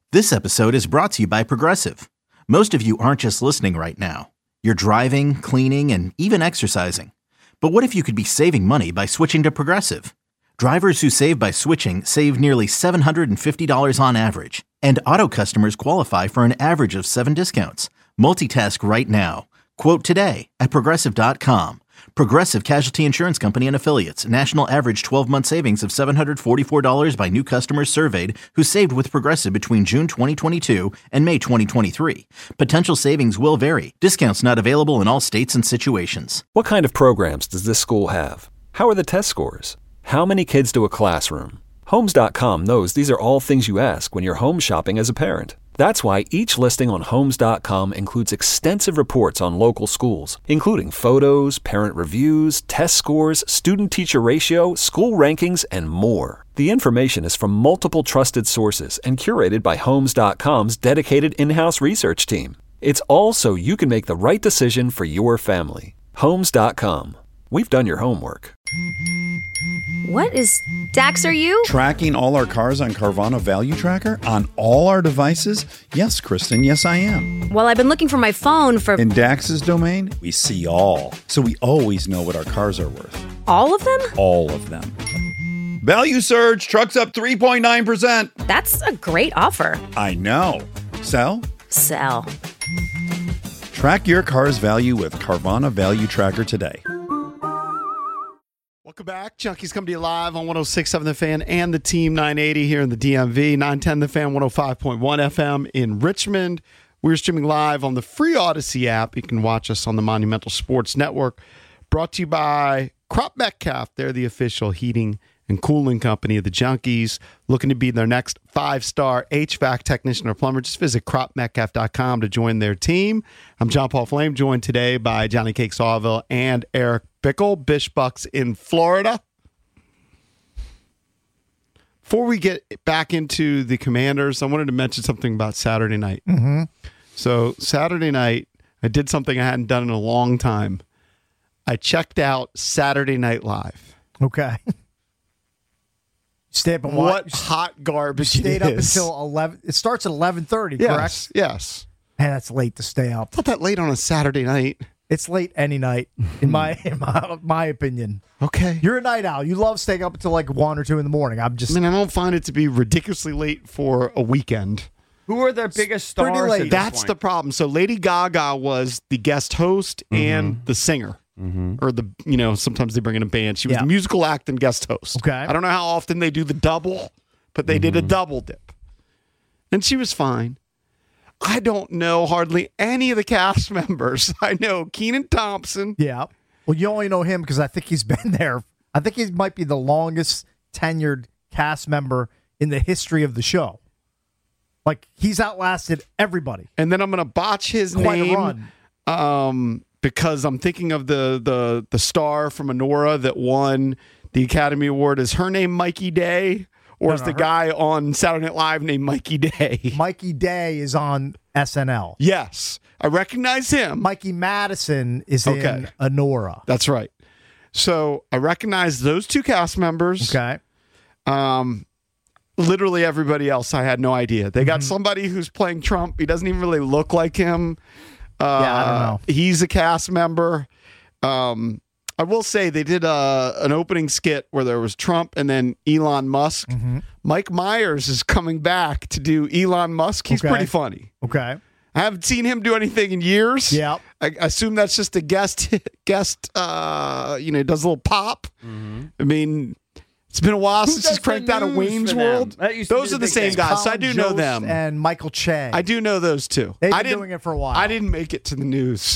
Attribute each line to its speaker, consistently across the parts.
Speaker 1: This episode is brought to you by Progressive. Most of you aren't just listening right now. You're driving, cleaning, and even exercising. But what if you could be saving money by switching to Progressive? Drivers who save by switching save nearly $750 on average. And auto customers qualify for an average of 7 discounts. Multitask right now. Quote today at Progressive.com. Progressive Casualty Insurance Company and Affiliates. National average 12-month savings of $744 by new customers surveyed who saved with Progressive between June 2022 and May 2023. Potential savings will vary. Discounts not available in all states and situations.
Speaker 2: What kind of programs does this school have? How are the test scores? How many kids do a classroom? Homes.com knows these are all things you ask when you're home shopping as a parent. That's why each listing on Homes.com includes extensive reports on local schools, including photos, parent reviews, test scores, student-teacher ratio, school rankings, and more. The information is from multiple trusted sources and curated by Homes.com's dedicated in-house research team. It's all so you can make the right decision for your family. Homes.com. We've done your homework.
Speaker 3: What is... Dax, are you?
Speaker 4: Tracking all our cars on Carvana Value Tracker on all our devices? Yes, Kristen, yes I am.
Speaker 3: Well, I've been looking for my phone for...
Speaker 4: In Dax's domain, we see all. So we always know what our cars are worth.
Speaker 3: All of them?
Speaker 4: All of them. Value surge, trucks up 3.9%.
Speaker 3: That's a great offer.
Speaker 4: I know. Sell?
Speaker 3: Sell.
Speaker 4: Track your car's value with Carvana Value Tracker today.
Speaker 5: Welcome back. Junkies come to you live on 106.7 The Fan and the Team 980 here in the DMV, 910 The Fan, 105.1 FM in Richmond. We're streaming live on the free Odyssey app. You can watch us on the Monumental Sports Network. Brought to you by Crop Metcalf. They're the official heating and cooling company of the Junkies. Looking to be their next 5-star HVAC technician or plumber. Just visit cropmetcalf.com to join their team. I'm John Paul Flame, joined today by Johnny Cake Sawville and Eric Bickle, Bish Bucks in Florida. Before we get back into the Commanders, I wanted to mention something about Saturday night.
Speaker 6: Mm-hmm.
Speaker 5: So Saturday night, I did something I hadn't done in a long time. I checked out Saturday Night Live.
Speaker 6: Okay. Stay up and
Speaker 5: What
Speaker 6: watch.
Speaker 5: hot garbage
Speaker 6: You stayed
Speaker 5: it
Speaker 6: up
Speaker 5: is.
Speaker 6: until 11. It starts at 11:30,
Speaker 5: Yes,
Speaker 6: correct?
Speaker 5: yes.
Speaker 6: Man, that's late to stay up.
Speaker 5: It's not that late on a Saturday night.
Speaker 6: It's late any night, in my opinion.
Speaker 5: Okay.
Speaker 6: You're a night owl. You love staying up until like 1 or 2 in the morning. I
Speaker 5: I don't find it to be ridiculously late for a weekend.
Speaker 7: Who are their biggest
Speaker 6: pretty
Speaker 7: stars?
Speaker 6: late.
Speaker 7: At this
Speaker 5: That's
Speaker 7: point?
Speaker 5: the problem. So Lady Gaga was the guest host and the singer. Or sometimes they bring in a band. She was
Speaker 6: Yeah.
Speaker 5: the musical act and guest host.
Speaker 6: Okay.
Speaker 5: I don't know how often they do the double, but they did a double dip. And she was fine. I don't know hardly any of the cast members. I know Kenan Thompson.
Speaker 6: Yeah. Well, you only know him because I think he's been there. I think he might be the longest tenured cast member in the history of the show. Like, he's outlasted everybody.
Speaker 5: And then I'm going to botch his
Speaker 6: Quite a
Speaker 5: name.
Speaker 6: run.
Speaker 5: Because I'm thinking of the star from Anora that won the Academy Award. Is her name Mikey Day? Or is the guy on Saturday Night Live named Mikey Day?
Speaker 6: Mikey Day is on SNL.
Speaker 5: Yes. I recognize him.
Speaker 6: Mikey Madison is
Speaker 5: Okay.
Speaker 6: in Anora.
Speaker 5: That's right. So I recognize those two cast members.
Speaker 6: Okay.
Speaker 5: Literally everybody else, I had no idea. They got somebody who's playing Trump. He doesn't even really look like him.
Speaker 6: I don't know.
Speaker 5: He's a cast member. I will say they did an opening skit where there was Trump and then Elon Musk. Mike Myers is coming back to do Elon Musk. He's
Speaker 6: Okay.
Speaker 5: pretty funny.
Speaker 6: Okay.
Speaker 5: I haven't seen him do anything in years.
Speaker 6: Yeah.
Speaker 5: I assume that's just a guest. Does a little pop. I mean, it's been a while since he's
Speaker 7: does
Speaker 5: cranked
Speaker 7: the
Speaker 5: out of
Speaker 7: news
Speaker 5: Wayne's
Speaker 7: for them?
Speaker 5: World.
Speaker 7: That used to
Speaker 5: Those
Speaker 7: be
Speaker 5: are
Speaker 7: the
Speaker 5: the
Speaker 7: big
Speaker 5: same
Speaker 7: thing.
Speaker 5: guys. So I
Speaker 6: Colin
Speaker 5: do know
Speaker 6: Jost
Speaker 5: them.
Speaker 6: and Michael Che.
Speaker 5: I do know those two.
Speaker 6: They've
Speaker 5: I
Speaker 6: been
Speaker 5: didn't-
Speaker 6: doing it for a while.
Speaker 5: I didn't make it to the news.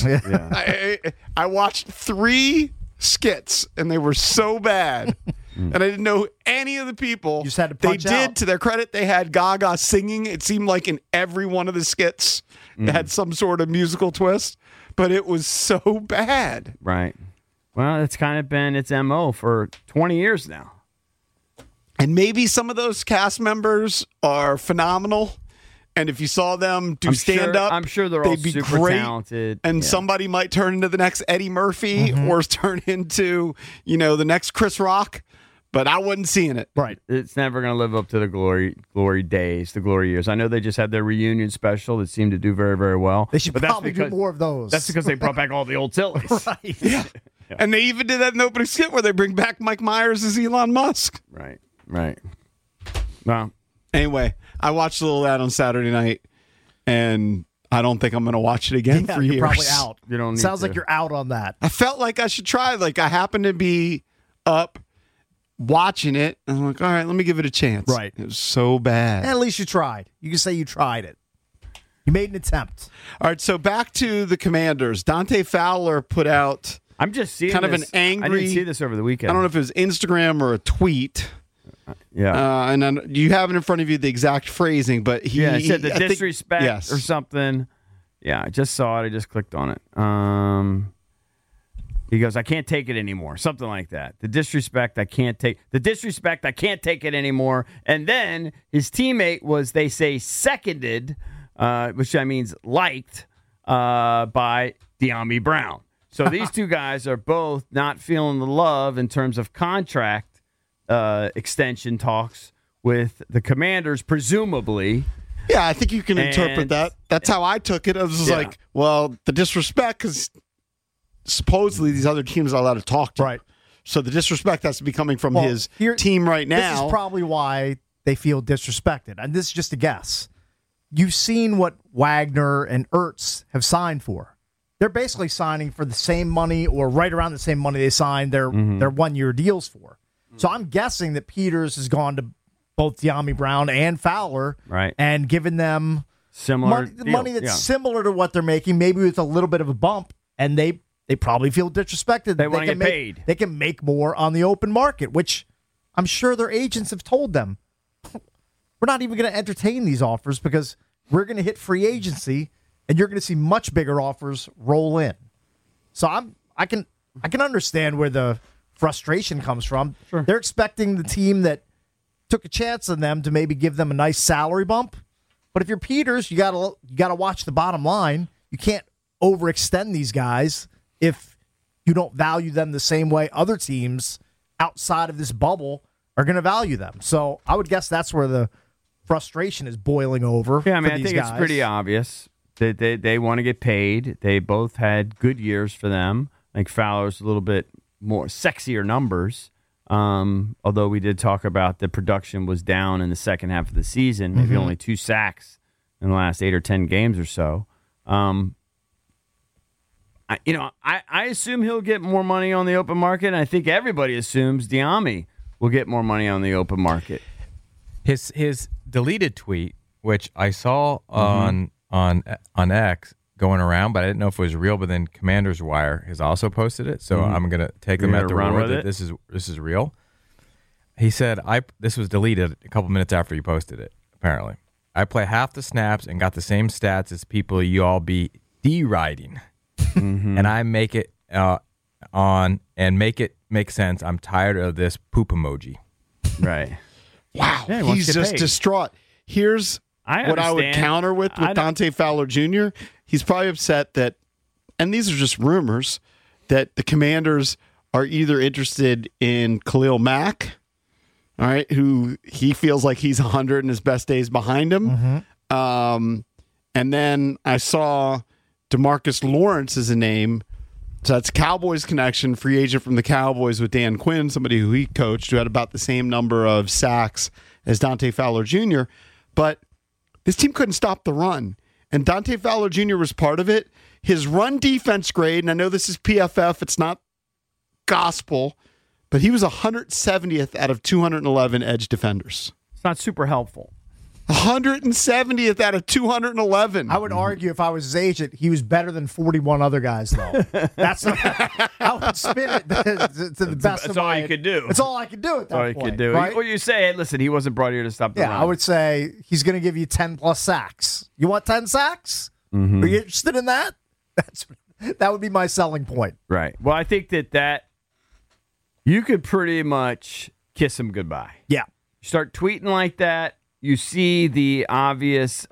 Speaker 5: I watched 3 skits and they were so bad. And I didn't know any of the people.
Speaker 6: You just had to
Speaker 5: They
Speaker 6: punch
Speaker 5: did,
Speaker 6: out.
Speaker 5: to their credit, they had Gaga singing. It seemed like in every one of the skits, it had some sort of musical twist, but it was so bad.
Speaker 7: Right. Well, it's kind of been its MO for 20 years now.
Speaker 5: And maybe some of those cast members are phenomenal. And if you saw them do stand up,
Speaker 7: I'm sure they're all
Speaker 5: they'd be
Speaker 7: super
Speaker 5: great.
Speaker 7: talented.
Speaker 5: And
Speaker 7: Yeah.
Speaker 5: somebody might turn into the next Eddie Murphy or turn into, the next Chris Rock. but I wasn't seeing it.
Speaker 6: Right.
Speaker 7: It's never going to live up to the glory days, the glory years. I know they just had their reunion special that seemed to do very, very well.
Speaker 6: They should
Speaker 7: but
Speaker 6: probably do more of those.
Speaker 7: That's because they brought back all the old Tillys.
Speaker 6: Right.
Speaker 5: Yeah. And they even did that in the opening skit where they bring back Mike Myers as Elon Musk.
Speaker 7: Right. Well,
Speaker 5: anyway, I watched a little of that on Saturday night, and I don't think I'm going to watch it again for years.
Speaker 6: You're probably out.
Speaker 7: You don't need
Speaker 6: Sounds
Speaker 7: to.
Speaker 6: like you're out on that.
Speaker 5: I felt like I should try. Like, I happened to be up watching it, and I'm like, all right, let me give it a chance.
Speaker 6: Right.
Speaker 5: It was so bad.
Speaker 6: At least you tried. You can say you tried it. You made an attempt.
Speaker 5: All right, so back to the Commanders. Dante Fowler put out
Speaker 7: I'm just seeing
Speaker 5: kind of
Speaker 7: this.
Speaker 5: an angry.
Speaker 7: I didn't see this over the weekend.
Speaker 5: I don't know if it was Instagram or a tweet.
Speaker 7: Yeah.
Speaker 5: And then you have it in front of you, the exact phrasing, but he
Speaker 7: said the
Speaker 5: I think-
Speaker 7: disrespect
Speaker 5: yes.
Speaker 7: or something. Yeah, I just saw it. I just clicked on it. He goes, I can't take it anymore. Something like that. The disrespect, I can't take it anymore. And then his teammate was, they say, seconded, which that means liked, by De'Ami Brown. So these two guys are both not feeling the love in terms of contract extension talks with the Commanders, presumably.
Speaker 5: Yeah, I think you can interpret
Speaker 7: And-
Speaker 5: that. That's how I took it. I was just
Speaker 7: Yeah.
Speaker 5: like, well, the disrespect, because supposedly these other teams are allowed to talk to him.
Speaker 6: Right.
Speaker 5: So the disrespect has to be coming from
Speaker 6: Well,
Speaker 5: his
Speaker 6: here-
Speaker 5: team right now.
Speaker 6: This is probably why they feel disrespected. And this is just a guess. You've seen what Wagner and Ertz have signed for. They're basically signing for the same money or right around the same money they signed their 1-year deals for. So I'm guessing that Peters has gone to both De'Ami Brown and Fowler
Speaker 7: Right.
Speaker 6: and given them
Speaker 7: Similar
Speaker 6: money that's similar to what they're making, maybe with a little bit of a bump, and they probably feel disrespected.
Speaker 7: They wanna
Speaker 6: can
Speaker 7: get
Speaker 6: make-
Speaker 7: paid.
Speaker 6: They can make more on the open market, which I'm sure their agents have told them. We're not even going to entertain these offers because we're going to hit free agency, and you're going to see much bigger offers roll in. So I can understand where the frustration comes from.
Speaker 7: Sure.
Speaker 6: They're expecting the team that took a chance on them to maybe give them a nice salary bump. But if you're Peters, you gotta watch the bottom line. You can't overextend these guys if you don't value them the same way other teams outside of this bubble are going to value them. So I would guess that's where the frustration is boiling over.
Speaker 7: Yeah, I mean,
Speaker 6: for
Speaker 7: I
Speaker 6: these
Speaker 7: think it's
Speaker 6: guys.
Speaker 7: pretty obvious that they want to get paid. They both had good years for them. I think Fowler's a little bit more sexier numbers. Although we did talk about the production was down in the second half of the season, maybe only 2 sacks in the last 8 or 10 games or so. I assume he'll get more money on the open market, and I think everybody assumes De'Ami will get more money on the open market.
Speaker 8: His deleted tweet, which I saw on X going around, but I didn't know if it was real. But then Commander's Wire has also posted it, so I'm gonna take them
Speaker 7: You're
Speaker 8: at their
Speaker 7: gonna run
Speaker 8: word
Speaker 7: with
Speaker 8: that
Speaker 7: it?
Speaker 8: this is real. He said, this was deleted a couple minutes after he posted it. Apparently, I play half the snaps and got the same stats as people you all be deriding, and I make it on and make it make sense. I'm tired of this poop emoji.
Speaker 7: Right.
Speaker 5: Wow,
Speaker 7: Yeah, he wants
Speaker 5: he's
Speaker 7: to get
Speaker 5: just
Speaker 7: paid.
Speaker 5: distraught. Here's
Speaker 7: I
Speaker 5: what I would
Speaker 7: understand.
Speaker 5: counter with
Speaker 7: I don't-
Speaker 5: Dante Fowler Jr. He's probably upset that, and these are just rumors, that the Commanders are either interested in Khalil Mack, all right, who he feels like he's 100 and his best days behind him. And then I saw DeMarcus Lawrence is a name. So that's Cowboys connection, free agent from the Cowboys with Dan Quinn, somebody who he coached, who had about the same number of sacks as Dante Fowler Jr. But this team couldn't stop the run. And Dante Fowler Jr. was part of it. His run defense grade, and I know this is PFF, it's not gospel, but he was 170th out of 211 edge defenders.
Speaker 7: It's not super helpful.
Speaker 5: 170th out of 211.
Speaker 6: I would argue if I was his agent, he was better than 41 other guys, though. That's I would spin it to the best
Speaker 7: That's
Speaker 6: of
Speaker 7: all
Speaker 6: my.
Speaker 7: you could do.
Speaker 6: That's all I could do at that
Speaker 7: That's all you
Speaker 6: point.
Speaker 7: could do.
Speaker 6: Right?
Speaker 7: Well, you say, hey, listen, he wasn't brought here to stop the
Speaker 6: Yeah,
Speaker 7: run.
Speaker 6: I would say he's going to give you 10 plus sacks. You want 10 sacks? Are you interested in that? That would be my selling point.
Speaker 7: Right. Well, I think that you could pretty much kiss him goodbye.
Speaker 6: Yeah.
Speaker 7: Start tweeting like that. You see the obvious,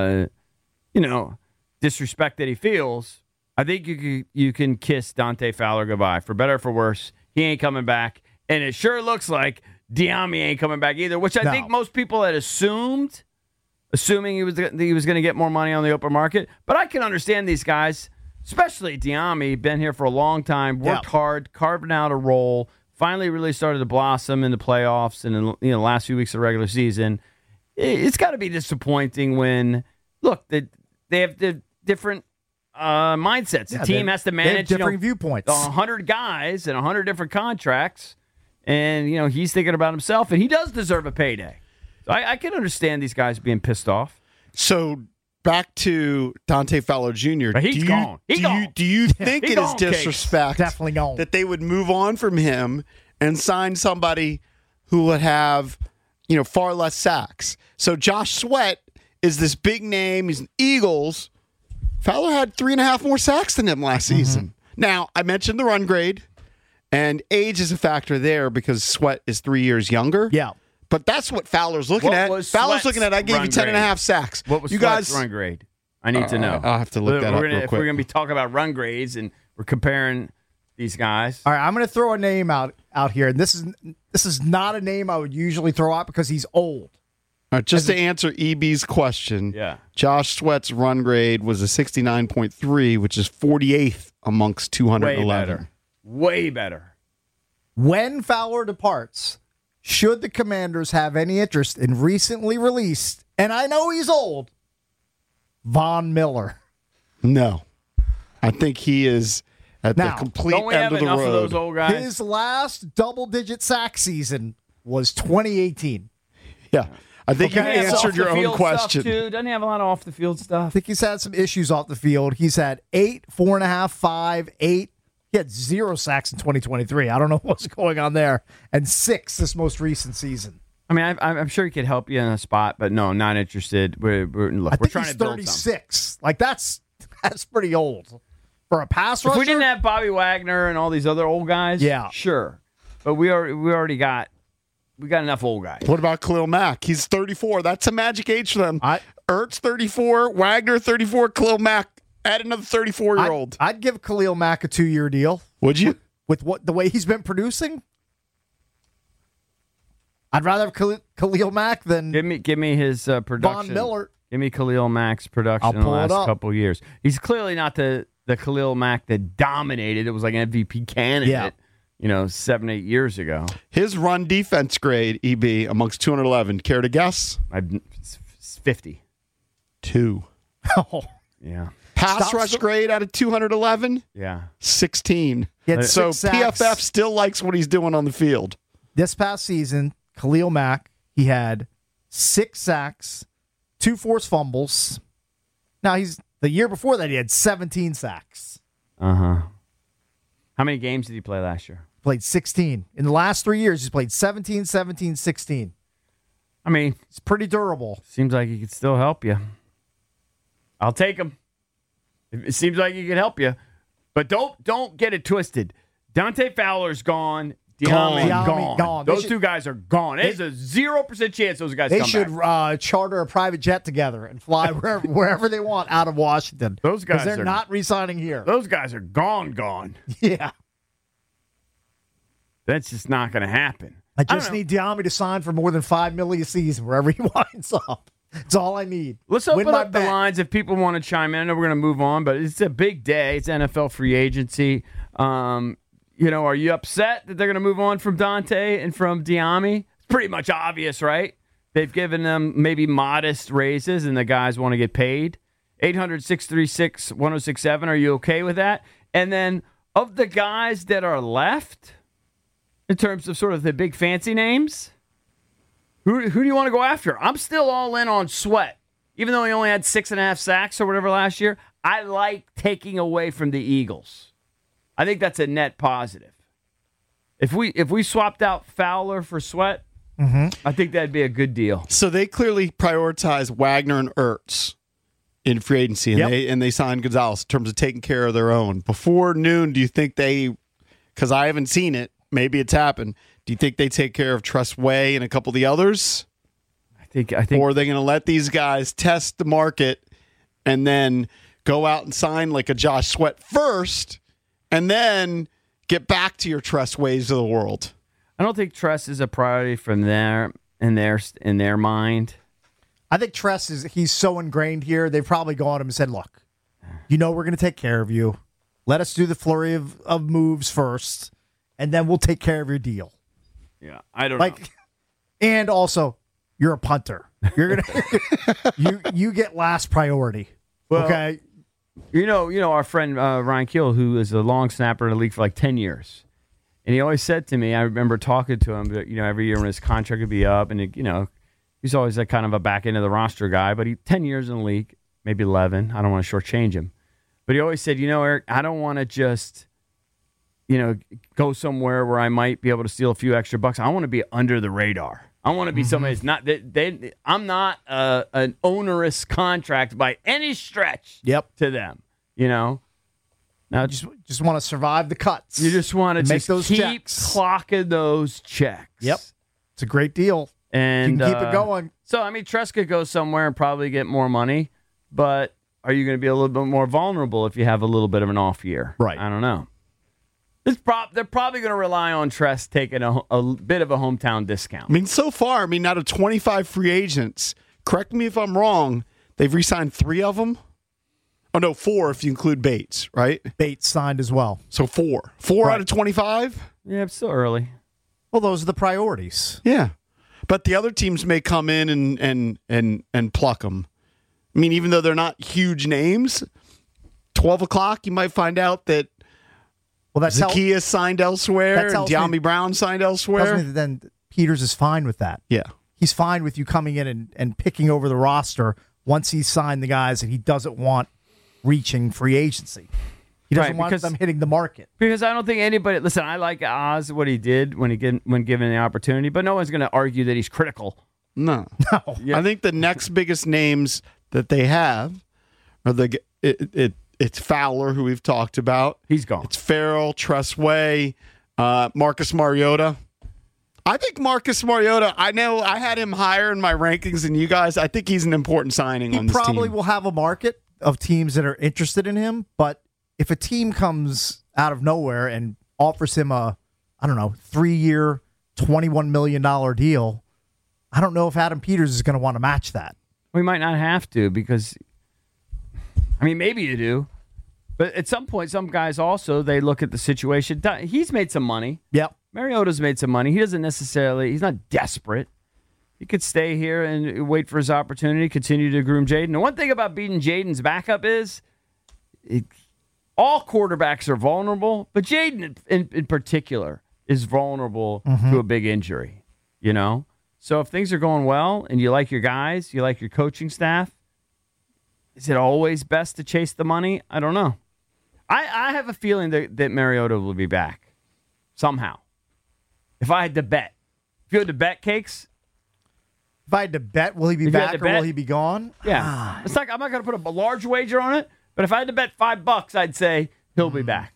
Speaker 7: disrespect that he feels. I think you can kiss Dante Fowler goodbye. For better or for worse, he ain't coming back. And it sure looks like Diami ain't coming back either, which I
Speaker 6: No.
Speaker 7: think most people had assuming he was going to get more money on the open market. But I can understand these guys, especially Diami, been here for a long time, worked hard, carving out a role, finally really started to blossom in the playoffs and in the last few weeks of the regular season. It's got to be disappointing when, look, they have the different mindsets. The team has to manage
Speaker 6: differing viewpoints.
Speaker 7: 100 guys and 100 different contracts, and he's thinking about himself, and he does deserve a payday. So I can understand these guys being pissed off.
Speaker 5: So back to Dante Fowler Jr.
Speaker 7: But he's gone.
Speaker 5: Do you think
Speaker 7: He
Speaker 5: it is
Speaker 7: gone, Case.
Speaker 5: disrespect
Speaker 6: Definitely gone.
Speaker 5: that they would move on from him and sign somebody who would have, far less sacks? So Josh Sweat is this big name. He's an Eagles. Fowler had 3.5 more sacks than him last season. Now, I mentioned the run grade, and age is a factor there because Sweat is 3 years younger.
Speaker 6: Yeah.
Speaker 5: But that's what Fowler's looking
Speaker 7: What
Speaker 5: at.
Speaker 7: was
Speaker 5: Fowler's
Speaker 7: Sweat's
Speaker 5: looking at, I gave you
Speaker 7: run
Speaker 5: 10.5 sacks.
Speaker 7: What was
Speaker 5: you
Speaker 7: Sweat's
Speaker 5: guys
Speaker 7: run grade? I need to know.
Speaker 5: I'll have to look that up real
Speaker 7: If
Speaker 5: quick.
Speaker 7: we're going to be talking about run grades and we're comparing these guys.
Speaker 6: All right, I'm going to throw a name out here, and this is not a name I would usually throw out because he's old.
Speaker 5: All right, just to answer EB's question,
Speaker 7: Yeah.
Speaker 5: Josh Sweat's run grade was a 69.3, which is 48th amongst 211.
Speaker 7: Way better.
Speaker 6: When Fowler departs, should the Commanders have any interest in recently released, and I know he's old, Von Miller?
Speaker 5: No. I think he is at
Speaker 6: Now,
Speaker 5: the complete
Speaker 7: Don't we
Speaker 5: end
Speaker 7: have
Speaker 5: of the
Speaker 7: enough
Speaker 5: road.
Speaker 7: of those old guys?
Speaker 6: His last double-digit sack season was 2018.
Speaker 5: Yeah. I think
Speaker 7: Doesn't
Speaker 5: you
Speaker 7: he have
Speaker 5: answered
Speaker 7: off
Speaker 5: your
Speaker 7: the
Speaker 5: own
Speaker 7: field
Speaker 5: question.
Speaker 7: Stuff too? Doesn't he have a lot of off the field
Speaker 6: I
Speaker 7: stuff?
Speaker 6: think he's had some issues off the field. He's had 8, 4.5, 5, 8. He had 0 sacks in 2023. I don't know what's going on there. And 6 this most recent season.
Speaker 7: I mean, I'm sure he could help you in a spot, but no, not interested. Look,
Speaker 6: I
Speaker 7: we're
Speaker 6: think
Speaker 7: trying
Speaker 6: he's
Speaker 7: to build something.
Speaker 6: 36. Like, that's pretty old. For a pass
Speaker 7: If
Speaker 6: rusher?
Speaker 7: we didn't have Bobby Wagner and all these other old guys,
Speaker 6: Yeah.
Speaker 7: sure. But we got enough old guys.
Speaker 5: What about Khalil Mack? He's 34. That's a magic age for them.
Speaker 6: I-
Speaker 5: Ertz, 34. Wagner, 34. Khalil Mack. Add another 34-year-old.
Speaker 6: I'd give Khalil Mack a 2-year deal.
Speaker 5: Would you?
Speaker 6: With the way he's been producing? I'd rather have Khalil Mack than
Speaker 7: Give me his production.
Speaker 6: Von Miller.
Speaker 7: Give me Khalil Mack's production
Speaker 6: I'll
Speaker 7: in the
Speaker 6: pull it
Speaker 7: last
Speaker 6: up.
Speaker 7: couple years. He's clearly not the Khalil Mack that dominated. It was like an MVP candidate, 7-8 years ago.
Speaker 5: His run defense grade, EB, amongst 211. Care to guess?
Speaker 7: It's 50.
Speaker 5: 2.
Speaker 6: Oh,
Speaker 7: Yeah.
Speaker 5: Pass
Speaker 6: Stop-
Speaker 5: rush grade out of 211?
Speaker 7: Yeah.
Speaker 5: 16.
Speaker 6: he had
Speaker 5: So
Speaker 6: 6 sacks.
Speaker 5: PFF still likes what he's doing on the field.
Speaker 6: This past season, Khalil Mack, he had 6 sacks, 2 forced fumbles. Now, the year before that, he had 17 sacks.
Speaker 7: Uh-huh. How many games did he play last year?
Speaker 6: Played 16. In the last 3 years, he's played 17, 17, 16.
Speaker 7: I mean,
Speaker 6: It's pretty durable.
Speaker 7: seems like he could still help you. I'll take him. It seems like he could help you. But don't get it twisted. Dante Fowler's gone. Diami
Speaker 6: Gone.
Speaker 7: Those
Speaker 6: They
Speaker 7: two guys are gone. There's a 0% chance those guys
Speaker 6: They
Speaker 7: come
Speaker 6: should
Speaker 7: back.
Speaker 6: charter a private jet together and fly wherever they want out of Washington.
Speaker 7: Those guys
Speaker 6: 'Cause they're
Speaker 7: are-
Speaker 6: not re-signing here.
Speaker 7: Those guys are gone.
Speaker 6: Yeah.
Speaker 7: That's just not going to happen.
Speaker 6: I
Speaker 7: don't
Speaker 6: just
Speaker 7: know.
Speaker 6: need Diami to sign for more than $5 million a season wherever he winds up. That's all I need.
Speaker 7: Let's
Speaker 6: Win
Speaker 7: open
Speaker 6: my
Speaker 7: up the
Speaker 6: bet.
Speaker 7: lines if people want to chime in. I know we're going to move on, but it's a big day. It's NFL free agency. Are you upset that they're going to move on from Dante and from Diami? It's pretty much obvious, right? They've given them maybe modest raises, and the guys want to get paid. 800-636-1067. Are you okay with that? And then of the guys that are left, in terms of sort of the big fancy names, who do you want to go after? I'm still all in on Sweat. Even though he only had 6.5 sacks or whatever last year, I like taking away from the Eagles. I think that's a net positive. If we swapped out Fowler for Sweat, I think that'd be a good deal.
Speaker 5: So they clearly prioritize Wagner and Ertz in free agency, and they signed Gonzalez in terms of taking care of their own. Before noon, do you think they, because I haven't seen it, maybe it's happened, do you think they take care of Trust Way and a couple of the others?
Speaker 7: I think
Speaker 5: Or are they going to let these guys test the market and then go out and sign like a Josh Sweat first and then get back to your Trust Ways of the world?
Speaker 7: I don't think Tress is a priority from there in their mind.
Speaker 6: I think Tress he's so ingrained here. They've probably gone to him and said, "Look, we're going to take care of you. Let us do the flurry of moves first, and then we'll take care of your deal."
Speaker 7: Yeah, I don't know.
Speaker 6: And also, you're a punter. You're gonna you get last priority. Okay.
Speaker 7: You know our friend Ryan Keel, who is a long snapper in the league for like 10 years. And he always said to me, I remember talking to him that, every year when his contract would be up, and he's always like kind of a back end of the roster guy, but 10 years in the league, maybe 11. I don't want to shortchange him. But he always said, Eric, I don't want to just, go somewhere where I might be able to steal a few extra bucks. I want to be under the radar. I want to be somebody that's not, I'm not an onerous contract by any stretch to them, Now,
Speaker 6: just want to survive the cuts.
Speaker 7: You just want to
Speaker 6: make those
Speaker 7: keep
Speaker 6: checks.
Speaker 7: clocking those checks.
Speaker 6: Yep. It's a great deal.
Speaker 7: And
Speaker 6: you can keep it going.
Speaker 7: So, Tress could go somewhere and probably get more money, but are you going to be a little bit more vulnerable if you have a little bit of an off year?
Speaker 6: Right.
Speaker 7: I don't know. They're probably going to rely on Tress taking a bit of a hometown discount.
Speaker 5: So far, out of 25 free agents, correct me if I'm wrong, they've re-signed 3 of them. Oh, no, 4 if you include Bates, right?
Speaker 6: Bates signed as well.
Speaker 5: So 4. 4 out of 25?
Speaker 7: Yeah, it's still early.
Speaker 6: Well, those are the priorities.
Speaker 5: Yeah. But the other teams may come in and pluck them. Even though they're not huge names, 12 o'clock, you might find out that Zacchaeus signed elsewhere and De'Ami Brown signed elsewhere.
Speaker 6: Tells me that then Peters is fine with that.
Speaker 5: Yeah.
Speaker 6: He's fine with you coming in and picking over the roster once he's signed the guys that he doesn't want reaching free agency. He doesn't want them hitting the market.
Speaker 7: Because I don't think anybody... Listen, I like Oz, what he did when given the opportunity, but no one's going to argue that he's critical.
Speaker 5: No.
Speaker 7: Yeah.
Speaker 5: I think the next biggest names that they have are it's Fowler, who we've talked about.
Speaker 7: He's gone.
Speaker 5: It's Farrell, Tress Way, Marcus Mariota. I think Marcus Mariota, I know I had him higher in my rankings than you guys. I think he's an important signing on this team.
Speaker 6: He probably will have a market of teams that are interested in him, but if a team comes out of nowhere and offers him a 3-year, $21 million deal, I don't know if Adam Peters is going to want to match that.
Speaker 7: We might not have to because, maybe you do. But at some point, some guys also, they look at the situation. He's made some money.
Speaker 6: Yep.
Speaker 7: Mariota's made some money. He doesn't necessarily, he's not desperate. He could stay here and wait for his opportunity, continue to groom Jaden. The one thing about beating Jaden's backup is all quarterbacks are vulnerable, but Jaden in particular is vulnerable to a big injury, So if things are going well and you like your guys, you like your coaching staff, is it always best to chase the money? I don't know. I have a feeling that Mariota will be back somehow. If I had to bet. If you had to bet, Cakes?
Speaker 6: If I had to bet, will he be back or will he be gone?
Speaker 7: Yeah. It's like I'm not going to put a large wager on it, but if I had to bet $5, I'd say he'll be back.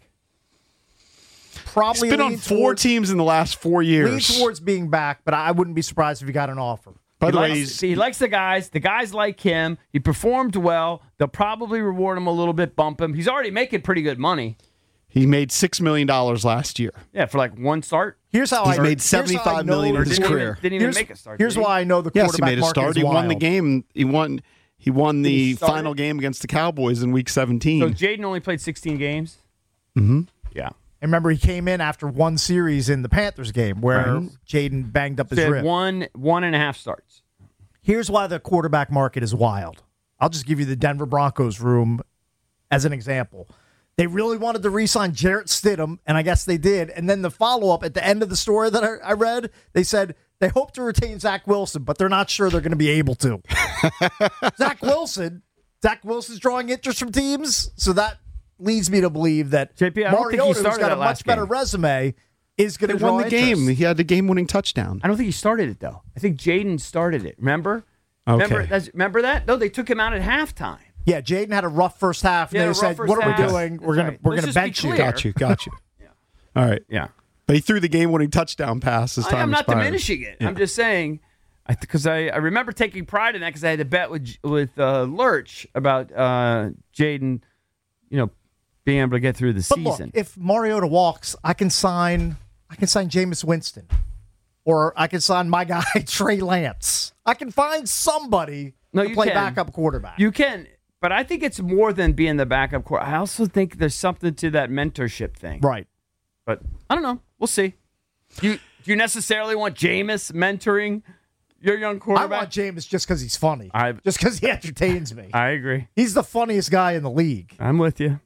Speaker 6: Probably
Speaker 5: he's been on 4 teams in the last 4 years.
Speaker 6: Lean towards being back, but I wouldn't be surprised if he got an offer.
Speaker 5: By the way,
Speaker 7: he likes the guys. The guys like him. He performed well. They'll probably reward him a little bit, bump him. He's already making pretty good money.
Speaker 5: He made $6 million last year.
Speaker 7: Yeah, for like one start.
Speaker 6: He's
Speaker 5: made $75 million in his career.
Speaker 7: Didn't even make a start.
Speaker 6: Here's why I know the quarterback
Speaker 5: he made a
Speaker 6: market
Speaker 5: start.
Speaker 6: is
Speaker 5: He won the
Speaker 6: wild.
Speaker 5: game. He won the final game against the Cowboys in Week 17.
Speaker 7: So Jaden only played 16 games.
Speaker 5: Mm-hmm.
Speaker 7: Yeah.
Speaker 6: And remember, he came in after one series in the Panthers game where Jaden banged up his rib.
Speaker 7: One and a half starts.
Speaker 6: Here's why the quarterback market is wild. I'll just give you the Denver Broncos room as an example. They really wanted to re-sign Jarrett Stidham, and I guess they did. And then the follow-up at the end of the story that I read, they said they hope to retain Zach Wilson, but they're not sure they're going to be able to. Zach Wilson's drawing interest from teams, so that leads me to believe that
Speaker 7: JP, I don't think he
Speaker 6: Mariota, who's
Speaker 7: started
Speaker 6: got
Speaker 7: that
Speaker 6: a
Speaker 7: last
Speaker 6: much better
Speaker 7: game.
Speaker 6: resume, is going to
Speaker 5: They
Speaker 6: draw
Speaker 5: won the game.
Speaker 6: interest.
Speaker 5: He had the game-winning touchdown.
Speaker 7: I don't think he started it, though. I think Jaden started it. Remember?
Speaker 5: Okay.
Speaker 7: Remember that? No, they took him out at halftime.
Speaker 6: Yeah, Jaden had a rough first half, and
Speaker 7: Yeah,
Speaker 6: they
Speaker 7: a
Speaker 6: said,
Speaker 7: rough first
Speaker 6: what are we
Speaker 7: half.
Speaker 6: doing? We're
Speaker 7: That's
Speaker 6: going
Speaker 7: right.
Speaker 6: to
Speaker 7: Let's
Speaker 6: bench
Speaker 7: just be
Speaker 6: you.
Speaker 7: clear.
Speaker 5: Got you. All right.
Speaker 7: Yeah.
Speaker 5: But he threw the game-winning touchdown pass as time
Speaker 7: I'm not
Speaker 5: expired.
Speaker 7: diminishing it.
Speaker 5: Yeah.
Speaker 7: I'm just saying, because I remember taking pride in that because I had to bet with Lurch about Jaden, being able to get through the
Speaker 6: But
Speaker 7: season.
Speaker 6: look, if Mariota walks, I can sign Jameis Winston. or I can sign my guy Trey Lance. I can find somebody to
Speaker 7: you
Speaker 6: play
Speaker 7: can.
Speaker 6: backup quarterback.
Speaker 7: You can, but I think it's more than being the backup quarterback. I also think there's something to that mentorship thing.
Speaker 6: Right.
Speaker 7: But I don't know. We'll see. Do you necessarily want Jameis mentoring your young
Speaker 6: I
Speaker 7: quarterback?
Speaker 6: want Jameis just because he's funny. Just because he entertains me.
Speaker 7: I agree.
Speaker 6: He's the funniest guy in the league.
Speaker 7: I'm with you.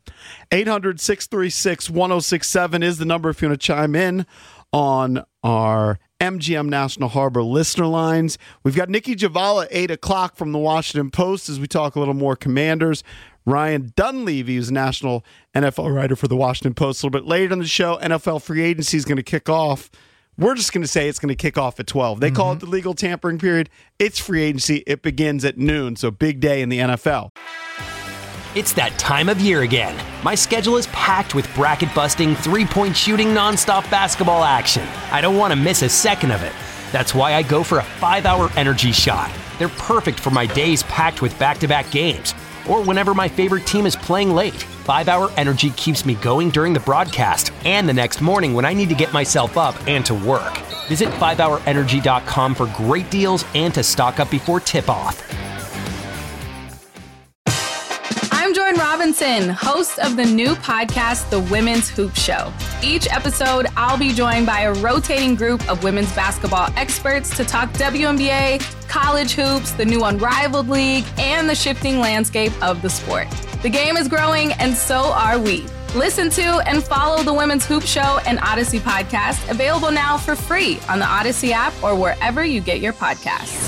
Speaker 5: 800-636-1067 is the number if you want to chime in on our MGM National Harbor listener lines. We've got Nikki Javala, 8 o'clock from the Washington Post as we talk a little more Commanders. Ryan Dunleavy, who's a national NFL writer for the Washington Post. A little bit later in the show, NFL free agency is going to kick off. We're just going to say it's going to kick off at 12. They call it the legal tampering period. It's free agency. It begins at noon, so big day in the NFL.
Speaker 9: It's that time of year again. My schedule is packed with bracket-busting, three-point shooting, nonstop basketball action. I don't want to miss a second of it. That's why I go for a 5-hour energy shot. They're perfect for my days packed with back-to-back games, or whenever my favorite team is playing late. 5-hour energy keeps me going during the broadcast and the next morning when I need to get myself up and to work. Visit 5hourenergy.com for great deals and to stock up before tip-off.
Speaker 10: I'm Jordan Robinson, host of the new podcast, The Women's Hoop Show. Each episode, I'll be joined by a rotating group of women's basketball experts to talk WNBA, college hoops, the new Unrivaled League, and the shifting landscape of the sport. The game is growing, and so are we. Listen to and follow The Women's Hoop Show and Odyssey podcast, available now for free on the Odyssey app or wherever you get your podcasts.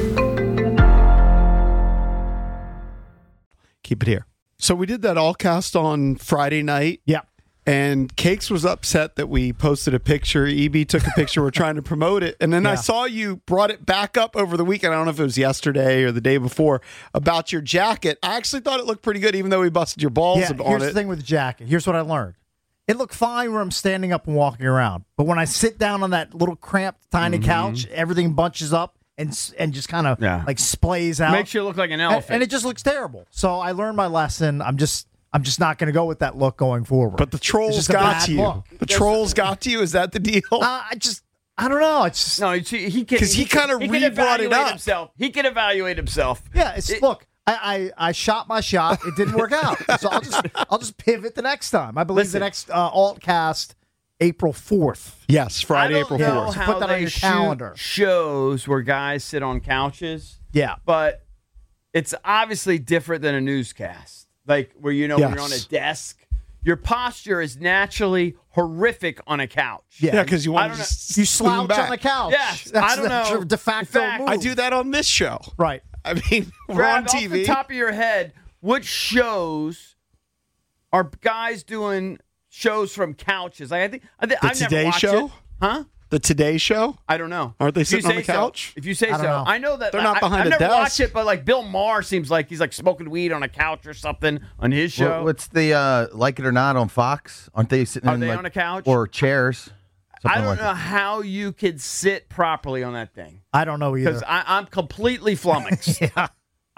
Speaker 5: Keep it here. So we did that all cast on Friday night.
Speaker 6: Yeah.
Speaker 5: And Cakes was upset that we posted a picture. EB took a picture. We're trying to promote it. And then I saw you brought it back up over the weekend. I don't know if it was yesterday or the day before about your jacket. I actually thought it looked pretty good, even though we busted your balls on it.
Speaker 6: Here's the thing with the jacket. Here's what I learned. It looked fine when I'm standing up and walking around. But when I sit down on that little cramped, tiny couch, everything bunches up and just kind of like splays out.
Speaker 7: Makes you look like an elephant.
Speaker 6: And it just looks terrible. So I learned my lesson. I'm just not going to go with that look going forward.
Speaker 5: But the trolls got to you. The trolls got to you. Is that the deal?
Speaker 6: I don't know. It's just
Speaker 7: no. He
Speaker 5: kind of re-brought it up.
Speaker 7: Himself. He can evaluate himself.
Speaker 6: Yeah. Look. I shot my shot. It didn't work out. So I'll just pivot the next time. I believe the next Altcast April 4th.
Speaker 5: Yes, Friday, April 4th.
Speaker 6: So put that on your calendar.
Speaker 7: Shows where guys sit on couches.
Speaker 6: Yeah.
Speaker 7: But it's obviously different than a newscast. Like where when you're on a desk, your posture is naturally horrific on a couch.
Speaker 5: Yeah, because you
Speaker 6: slouch on the couch.
Speaker 7: Yes,
Speaker 6: that's
Speaker 7: I don't know.
Speaker 6: Your de facto move.
Speaker 5: I do that on this show.
Speaker 6: Right.
Speaker 5: I mean, we're
Speaker 7: Brad,
Speaker 5: on TV.
Speaker 7: Off the top of your head, what shows are guys doing shows from couches? I think
Speaker 5: the
Speaker 7: I've
Speaker 5: Today
Speaker 7: never watched
Speaker 5: Show?
Speaker 7: it. Huh?
Speaker 5: The Today Show?
Speaker 7: I don't know.
Speaker 5: Aren't they
Speaker 7: If you
Speaker 5: sitting on the
Speaker 7: say so.
Speaker 5: couch?
Speaker 7: If you say
Speaker 6: I don't
Speaker 7: so.
Speaker 6: know.
Speaker 7: I know that
Speaker 5: They're not behind
Speaker 7: I've
Speaker 5: a
Speaker 7: never
Speaker 5: desk.
Speaker 7: watched it, but like Bill Maher seems like he's like smoking weed on a couch or something on his show.
Speaker 11: What's the Like It or Not on Fox? Aren't they sitting
Speaker 7: Are they on a couch?
Speaker 11: or chairs?
Speaker 7: I don't
Speaker 11: like
Speaker 7: know
Speaker 11: that.
Speaker 7: how you could sit properly on that thing.
Speaker 6: I don't know either.
Speaker 7: Because I'm completely flummoxed.
Speaker 6: Yeah.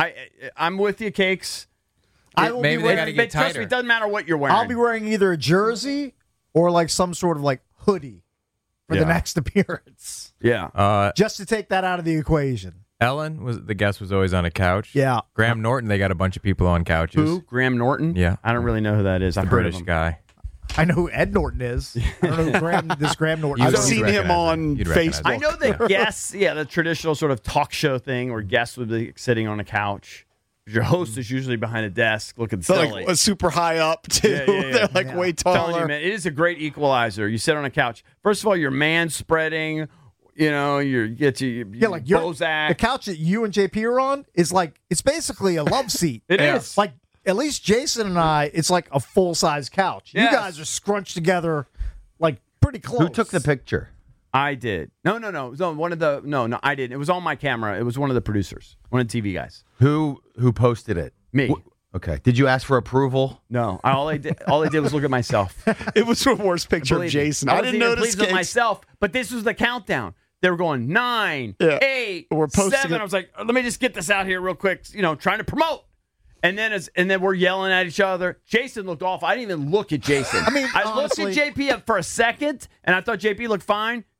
Speaker 7: I'm with you, Cakes.
Speaker 6: I will
Speaker 8: Maybe
Speaker 6: be
Speaker 8: they got to
Speaker 6: wearing,
Speaker 8: get
Speaker 7: Trust me,
Speaker 8: tighter.
Speaker 7: it doesn't matter what you're wearing.
Speaker 6: I'll be wearing either a jersey or like some sort of like hoodie for the next appearance.
Speaker 7: Yeah.
Speaker 6: Just to take that out of the equation.
Speaker 8: Ellen the guest was always on a couch.
Speaker 6: Yeah.
Speaker 8: Graham Norton, they got a bunch of people on couches.
Speaker 7: Who? Graham Norton?
Speaker 8: Yeah.
Speaker 7: I don't really know who that is.
Speaker 8: The
Speaker 7: I've heard of
Speaker 8: British
Speaker 7: him.
Speaker 8: guy.
Speaker 6: I know who Ed Norton is. I don't know who this Graham Norton
Speaker 5: I've
Speaker 6: is.
Speaker 5: seen him on
Speaker 8: You'd recognize
Speaker 5: Facebook.
Speaker 7: I know that guests, the traditional sort of talk show thing where guests would be sitting on a couch. Your host is usually behind a desk looking
Speaker 5: They're
Speaker 7: silly.
Speaker 5: like super high up, too.
Speaker 7: Yeah, yeah, yeah.
Speaker 5: They're like way
Speaker 7: I'm telling
Speaker 5: taller.
Speaker 7: you, man, it is a great equalizer. You sit on a couch. First of all, you're man spreading. You get your
Speaker 6: like
Speaker 7: Bozak.
Speaker 6: the couch that you and JP are on is like it's basically a love seat.
Speaker 7: It is.
Speaker 6: Like at least Jason and I, it's like a full size couch.
Speaker 7: Yes.
Speaker 6: You guys are scrunched together like pretty close.
Speaker 11: Who took the picture?
Speaker 7: I did. No. One of the no, I didn't. It was on my camera. It was one of the producers, one of the TV guys.
Speaker 11: Who posted it?
Speaker 7: Me.
Speaker 11: Okay. Did you ask for approval?
Speaker 7: No, all I did was look at myself.
Speaker 5: It was the worst picture of
Speaker 7: Believe me.
Speaker 5: Jason.
Speaker 7: I
Speaker 5: I
Speaker 7: wasn't
Speaker 5: didn't
Speaker 7: even
Speaker 5: notice
Speaker 7: pleased with
Speaker 5: Cakes.
Speaker 7: myself, but this was the countdown. They were going 9,
Speaker 5: Yeah.
Speaker 7: 8,
Speaker 5: We're posting
Speaker 7: 7.
Speaker 5: it.
Speaker 7: I was like, let me just get this out here real quick. Trying to promote. And then we're yelling at each other. Jason looked awful. I didn't even look at Jason.
Speaker 6: I mean,
Speaker 7: I looked
Speaker 6: honestly-
Speaker 7: at JP for a second, and I thought JP looked fine.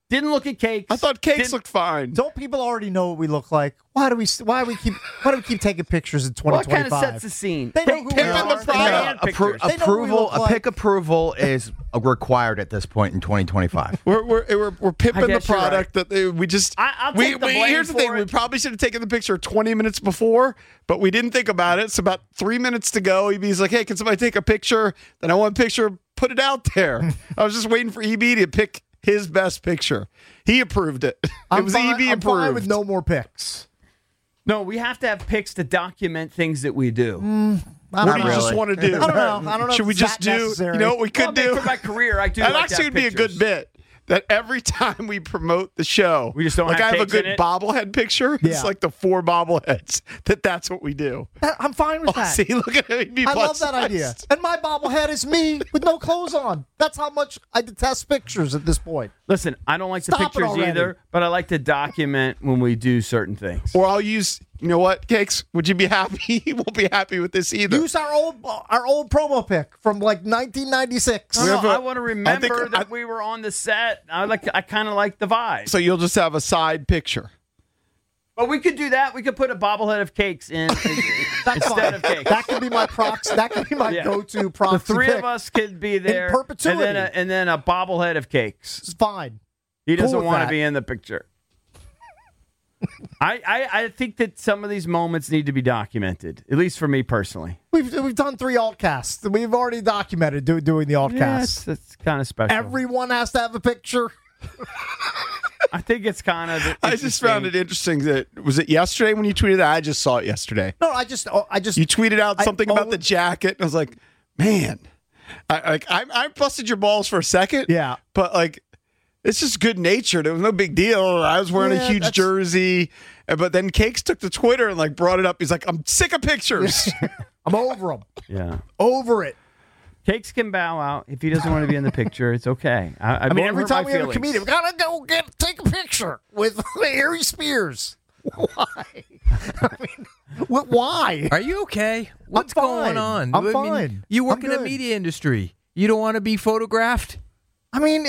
Speaker 7: Didn't look at Cakes.
Speaker 5: I thought Cakes looked fine.
Speaker 6: Don't people already know what we look like? Why do we keep taking pictures in
Speaker 7: Well, it
Speaker 6: 2025?
Speaker 7: kind of sets the scene.
Speaker 6: They know who we
Speaker 5: Pimping
Speaker 6: are.
Speaker 5: the product.
Speaker 6: They know what we
Speaker 11: Approval,
Speaker 6: look
Speaker 11: a
Speaker 6: like.
Speaker 11: pick approval is required at this point in 2025.
Speaker 5: We're pimping the
Speaker 7: guess you're
Speaker 5: product that we just.
Speaker 7: I'll take the blame
Speaker 5: here's the thing:
Speaker 7: for
Speaker 5: we
Speaker 7: it.
Speaker 5: probably should have taken the picture 20 minutes before, but we didn't think about it. It's about 3 minutes to go. EB's like, "Hey, can somebody take a picture?" Then I want a picture. Put it out there. I was just waiting for EB to pick his best picture. He approved it. It was EB
Speaker 6: I'm
Speaker 5: approved.
Speaker 6: fine with no more pics.
Speaker 7: No, we have to have pics to document things that we do.
Speaker 5: What do you just want to do?
Speaker 6: I don't know.
Speaker 5: Should we
Speaker 6: if
Speaker 5: just
Speaker 6: it's
Speaker 5: do?
Speaker 6: that necessary.
Speaker 5: You know what we
Speaker 7: Well,
Speaker 5: could do?
Speaker 7: for my career, I do.
Speaker 5: That
Speaker 7: like
Speaker 5: actually
Speaker 7: to
Speaker 5: would
Speaker 7: have
Speaker 5: be a good
Speaker 7: pictures.
Speaker 5: bit. That every time we promote the show,
Speaker 7: We just don't
Speaker 5: like
Speaker 7: have
Speaker 5: I have a
Speaker 7: cakes
Speaker 5: good
Speaker 7: in it?
Speaker 5: bobblehead picture.
Speaker 6: Yeah.
Speaker 5: It's like the 4 bobbleheads. That's what we do.
Speaker 6: I'm fine with
Speaker 5: Oh,
Speaker 6: that.
Speaker 5: see, look at me.
Speaker 6: I love that idea. And my bobblehead is me with no clothes on. That's how much I detest pictures at this point.
Speaker 7: Listen, I don't like
Speaker 6: Stop
Speaker 7: the
Speaker 6: it
Speaker 7: pictures
Speaker 6: already.
Speaker 7: either, but I like to document when we do certain things.
Speaker 5: Or I'll use. You know what, Cakes? Would you be happy? You won't be happy with this either.
Speaker 6: Use our old promo pic from like 1996.
Speaker 7: No,
Speaker 5: have a-
Speaker 7: I want to remember that we were on the set. I kind of like the vibe.
Speaker 5: So you'll just have a side picture.
Speaker 7: But we could do that. We could put a bobblehead of Cakes in instead of Cakes.
Speaker 6: That could be my proxy. That could be my
Speaker 7: Yeah.
Speaker 6: go-to
Speaker 7: The
Speaker 6: proxy.
Speaker 7: three
Speaker 6: pic.
Speaker 7: of us could be there,
Speaker 6: perpetuity.
Speaker 7: and then a bobblehead of Cakes.
Speaker 6: It's fine.
Speaker 7: He
Speaker 6: Cool
Speaker 7: doesn't
Speaker 6: with
Speaker 7: want to
Speaker 6: that.
Speaker 7: be in the picture. I think that some of these moments need to be documented, at least for me personally.
Speaker 6: We've done 3 altcasts. We've already documented doing the altcasts.
Speaker 7: That's kind of special.
Speaker 6: Everyone has to have a picture.
Speaker 7: I think it's kind of.
Speaker 5: I just found it interesting that was it yesterday when you tweeted that? I just saw it yesterday.
Speaker 6: No, I just
Speaker 5: You tweeted out something about
Speaker 6: own-
Speaker 5: the jacket, and I was like, man, I busted your balls for a second.
Speaker 6: Yeah.
Speaker 5: But like, it's just good natured. It was no big deal. I was wearing a
Speaker 6: Yeah,
Speaker 5: huge
Speaker 6: that's-
Speaker 5: jersey, but then Cakes took to Twitter and like brought it up. He's like, I'm sick of pictures.
Speaker 6: I'm over them.
Speaker 7: Yeah.
Speaker 6: Over it.
Speaker 7: Cakes can bow out if he doesn't want to be in the picture. It's okay.
Speaker 6: I mean, every time we have a
Speaker 7: feelings.
Speaker 6: comedian, we gotta go take a picture with Harry Spears. Why? I mean, why?
Speaker 8: Are you okay? What's
Speaker 6: fine.
Speaker 8: going on?
Speaker 6: I'm
Speaker 8: I mean,
Speaker 6: fine.
Speaker 8: you work
Speaker 6: I'm
Speaker 8: in the
Speaker 6: good.
Speaker 8: media industry. You don't want to be photographed?
Speaker 6: I mean,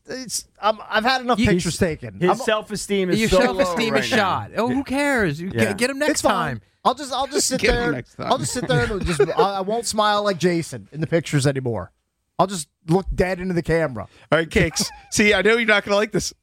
Speaker 6: I've had enough pictures taken.
Speaker 7: His self-esteem is
Speaker 8: Your
Speaker 7: so
Speaker 8: self-esteem
Speaker 7: low
Speaker 8: is
Speaker 7: right now.
Speaker 8: shot. Oh, who cares? You
Speaker 7: Yeah.
Speaker 8: get him next
Speaker 6: It's fine.
Speaker 8: time.
Speaker 6: I'll just sit
Speaker 5: Get him
Speaker 6: there.
Speaker 5: next time.
Speaker 6: I'll just sit there and I won't smile like Jason in the pictures anymore. I'll just look dead into the camera.
Speaker 5: All right, Cakes. See, I know you're not going to like this.